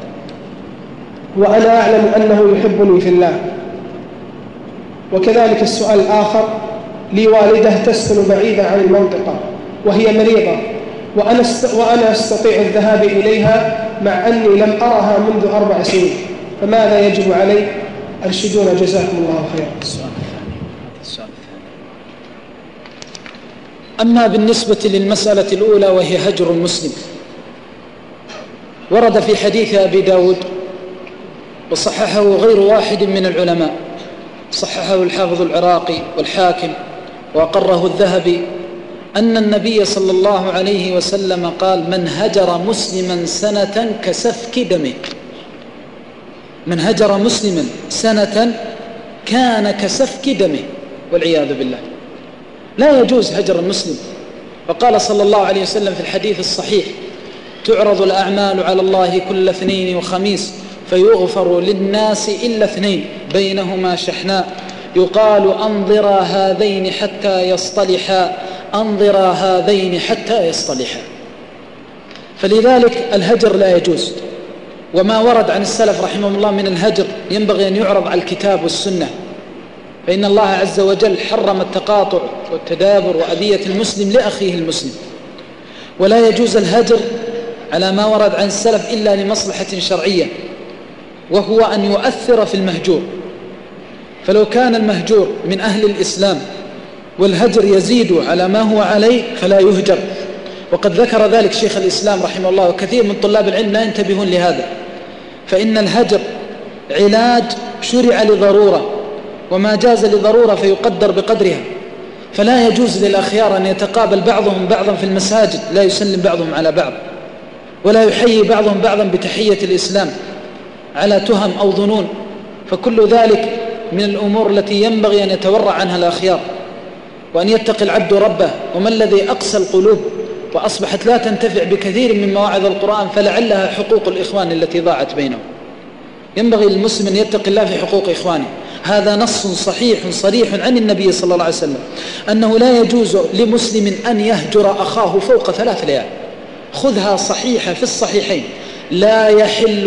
وأنا أعلم أنه يحبني في الله. وكذلك السؤال الآخر: لي والدة تسكن بعيدة عن المنطقة وهي مريضة، وأنا أستطيع الذهاب إليها مع أني لم أرها منذ 4 سنين، فماذا يجب علي؟ أرشدونا جزاكم الله خيرا. السؤال الثاني. أما بالنسبة للمسألة الأولى وهي هجر المسلم، ورد في حديث أبي داود وصححه غير واحد من العلماء، صححه الحافظ العراقي والحاكم وأقره الذهبي، أن النبي صلى الله عليه وسلم قال: من هجر مسلما سنة كسفك دمه. من هجر مسلما سنة كان كسفك دمه، والعياذ بالله. لا يجوز هجر المسلم. وقال صلى الله عليه وسلم في الحديث الصحيح: تعرض الأعمال على الله كل اثنين وخميس فيغفر للناس إلا 2 بينهما شحناء، يقال: أنظرا هذين حتى يصطلحا، أنظرا هذين حتى يصطلحا. فلذلك الهجر لا يجوز. وما ورد عن السلف رحمهم الله من الهجر ينبغي أن يعرض على الكتاب والسنة، فإن الله عز وجل حرم التقاطع والتدابر وأذية المسلم لأخيه المسلم. ولا يجوز الهجر على ما ورد عن السلف إلا لمصلحة شرعية، وهو أن يؤثر في المهجور. فلو كان المهجور من أهل الإسلام والهجر يزيد على ما هو عليه فلا يهجر. وقد ذكر ذلك شيخ الإسلام رحمه الله، وكثير من طلاب العلم لا ينتبهون لهذا. فإن الهجر علاج شرع لضرورة، وما جاز لضرورة فيقدر بقدرها. فلا يجوز للأخيار أن يتقابل بعضهم بعضا في المساجد، لا يسلم بعضهم على بعض، ولا يحيي بعضهم بعضا بتحية الإسلام على تهم أو ظنون. فكل ذلك من الأمور التي ينبغي أن يتورع عنها الأخيار، وأن يتقي العبد ربه. وما الذي أقسى القلوب وأصبحت لا تنتفع بكثير من مواعظ القرآن، فلعلها حقوق الإخوان التي ضاعت بينهم. ينبغي للمسلم أن يتقي الله في حقوق إخوانه. هذا نص صحيح صريح عن النبي صلى الله عليه وسلم أنه لا يجوز لمسلم أن يهجر أخاه فوق 3 ليال. خذها صحيحة في الصحيحين: لا يحل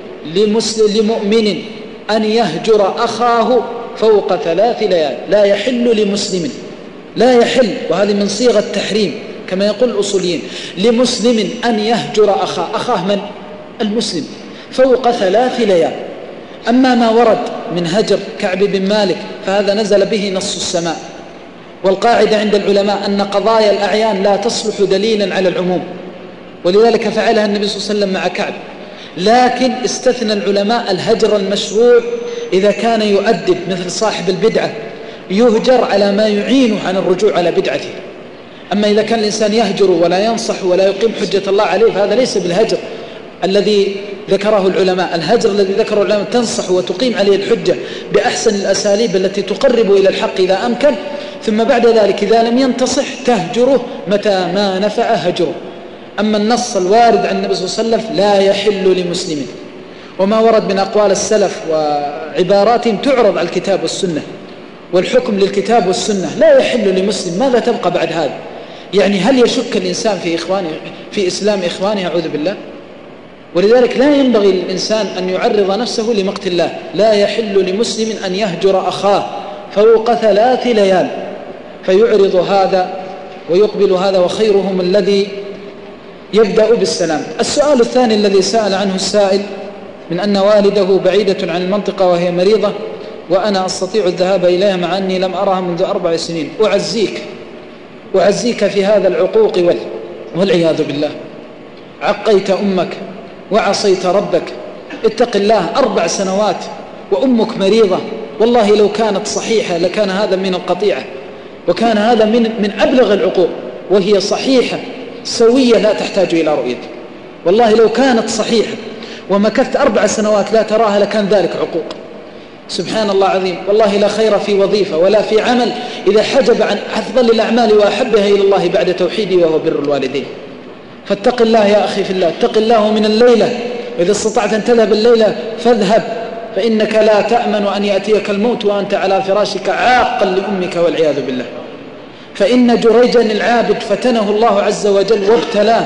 لمؤمن أن يهجر أخاه فوق 3 ليال. لا يحل لمسلم، لا يحل، وهذه من صيغة التحريم كما يقول الأصوليين، لمسلم أن يهجر أخاه من؟ المسلم، فوق 3 ليال. أما ما ورد من هجر كعب بن مالك فهذا نزل به نص السماء. والقاعدة عند العلماء أن قضايا الأعيان لا تصلح دليلا على العموم، ولذلك فعلها النبي صلى الله عليه وسلم مع كعب. لكن استثنى العلماء الهجر المشروع إذا كان يؤدب، مثل صاحب البدعة يهجر على ما يعينه عن الرجوع على بدعته. أما إذا كان الإنسان يهجر ولا ينصح ولا يقيم حجة الله عليه فهذا ليس بالهجر الذي ذكره العلماء. الهجر الذي ذكره العلماء تنصح وتقيم عليه الحجة بأحسن الأساليب التي تقرب إلى الحق إذا أمكن، ثم بعد ذلك إذا لم ينتصح تهجره متى ما نفع هجره. أما النص الوارد عن النبي صلى الله عليه وسلم لا يحل لمسلم. وما ورد من أقوال السلف وعباراتهم تعرض على الكتاب والسنة، والحكم للكتاب والسنة. لا يحل لمسلم، ماذا تبقى بعد هذا؟ يعني هل يشك الإنسان في إسلام إخوانه؟ أعوذ بالله. ولذلك لا ينبغي للإنسان أن يعرض نفسه لمقت الله. لا يحل لمسلم أن يهجر أخاه فوق 3 ليال، فيعرض هذا ويقبل هذا، وخيرهم الذي يبدأ بالسلام. السؤال الثاني الذي سأل عنه السائل من أن والده بعيدة عن المنطقة وهي مريضة وأنا أستطيع الذهاب إليها مع أني لم أرها منذ 4 سنين. أعزيك في هذا العقوق والعياذ بالله. عقيت أمك وعصيت ربك، اتق الله. 4 سنوات وأمك مريضة، والله لو كانت صحيحة لكان هذا من القطيعة، وكان هذا من أبلغ العقوق. وهي صحيحة سوية لا تحتاج إلى رؤية. والله لو كانت صحيحة ومكثت 4 سنوات لا تراها لكان ذلك عقوق. سبحان الله عظيم. والله لا خير في وظيفة ولا في عمل إذا حجب عن أفضل الأعمال وأحبها إلى الله بعد توحيدي وهو بر الوالدين. فاتق الله يا أخي في الله، اتق الله من الليلة وإذا استطعت أن تذهب الليلة فاذهب، فإنك لا تأمن أن يأتيك الموت وأنت على فراشك عاقا لأمك والعياذ بالله. فإن جريجا العابد فتنه الله عز وجل وابتلاه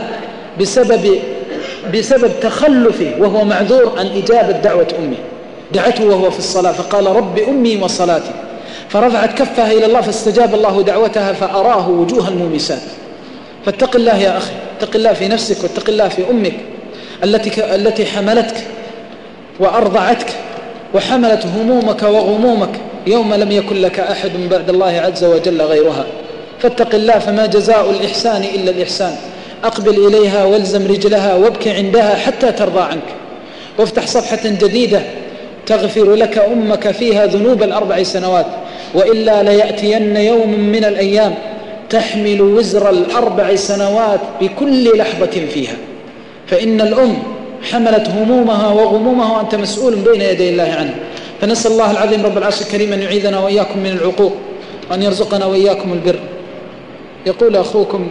بسبب تخلفه وهو معذور عن إجابة دعوة أمه. دعته وهو في الصلاة فقال رب أمي وصلاتي، فرفعت كفها إلى الله فاستجاب الله دعوتها فأراه وجوه المومسات. فاتق الله يا أخي، اتق الله في نفسك واتق الله في أمك التي حملتك وأرضعتك وحملت همومك وغمومك يوم لم يكن لك أحد بعد الله عز وجل غيرها. فاتق الله، فما جزاء الإحسان إلا الإحسان. أقبل إليها والزم رجلها وابكي عندها حتى ترضى عنك، وافتح صفحة جديدة تغفر لك أمك فيها ذنوب ال4 سنوات، وإلا ليأتين يوم من الأيام تحمل وزر ال4 سنوات بكل لحظة فيها. فإن الأم حملت همومها وغمومها وأنت مسؤول بين يدي الله عنه. فنسأل الله العظيم رب العرش الكريم أن يعيذنا وإياكم من العقوق وأن يرزقنا وإياكم البر. يقول أخوكم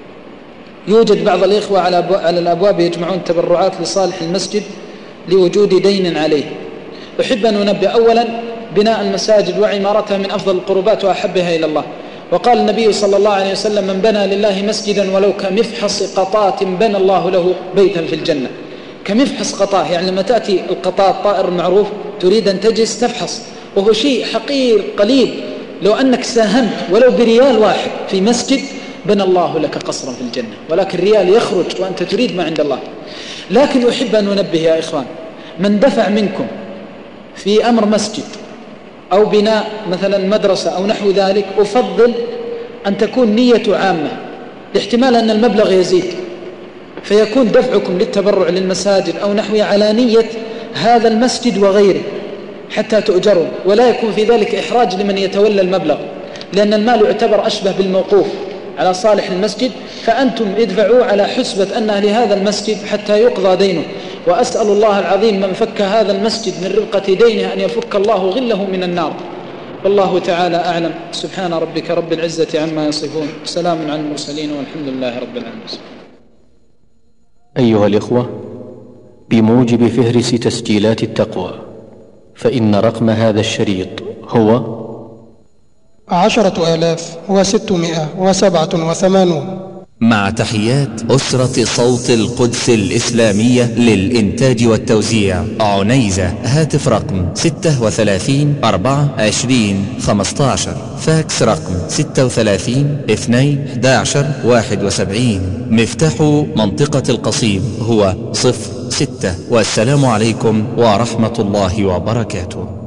يوجد بعض الإخوة على الأبواب يجمعون تبرعات لصالح المسجد لوجود دين عليه. أحب أن أنبه أولا بناء المساجد وعمارتها من أفضل القربات وأحبها إلى الله، وقال النبي صلى الله عليه وسلم من بنى لله مسجدا ولو كمفحص قطاة بنى الله له بيتا في الجنة. كمفحص قطاة يعني لما تأتي القطاة الطائر المعروف تريد أن تجلس تفحص، وهو شيء حقير قليل. لو أنك ساهمت ولو بريال واحد في مسجد بنى الله لك قصرا في الجنة، ولكن الريال يخرج وأنت تريد ما عند الله. لكن أحب أن أنبه يا إخوان، من دفع منكم في أمر مسجد أو بناء مثلا مدرسة أو نحو ذلك، أفضل أن تكون نية عامة، لاحتمال أن المبلغ يزيد، فيكون دفعكم للتبرع للمساجد أو نحوها على نية هذا المسجد وغيره حتى تؤجروا، ولا يكون في ذلك إحراج لمن يتولى المبلغ، لأن المال يعتبر أشبه بالموقوف على صالح المسجد، فأنتم ادفعوا على حسبة أنها لهذا المسجد حتى يقضى دينه. وأسأل الله العظيم من فك هذا المسجد من رقة دينه أن يفك الله غله من النار. والله تعالى أعلم. سبحان ربك رب العزة عما يصفون، سلام على المرسلين والحمد لله رب العالمين. أيها الإخوة، بموجب فهرس تسجيلات التقوى، فإن رقم هذا الشريط هو 10,687. مع تحيات أسرة صوت القدس الإسلامية للإنتاج والتوزيع، عنيزة. هاتف رقم 36 4 20 15. فاكس رقم 36 2 11 71. مفتاح منطقة القصيم هو 06. والسلام عليكم ورحمة الله وبركاته.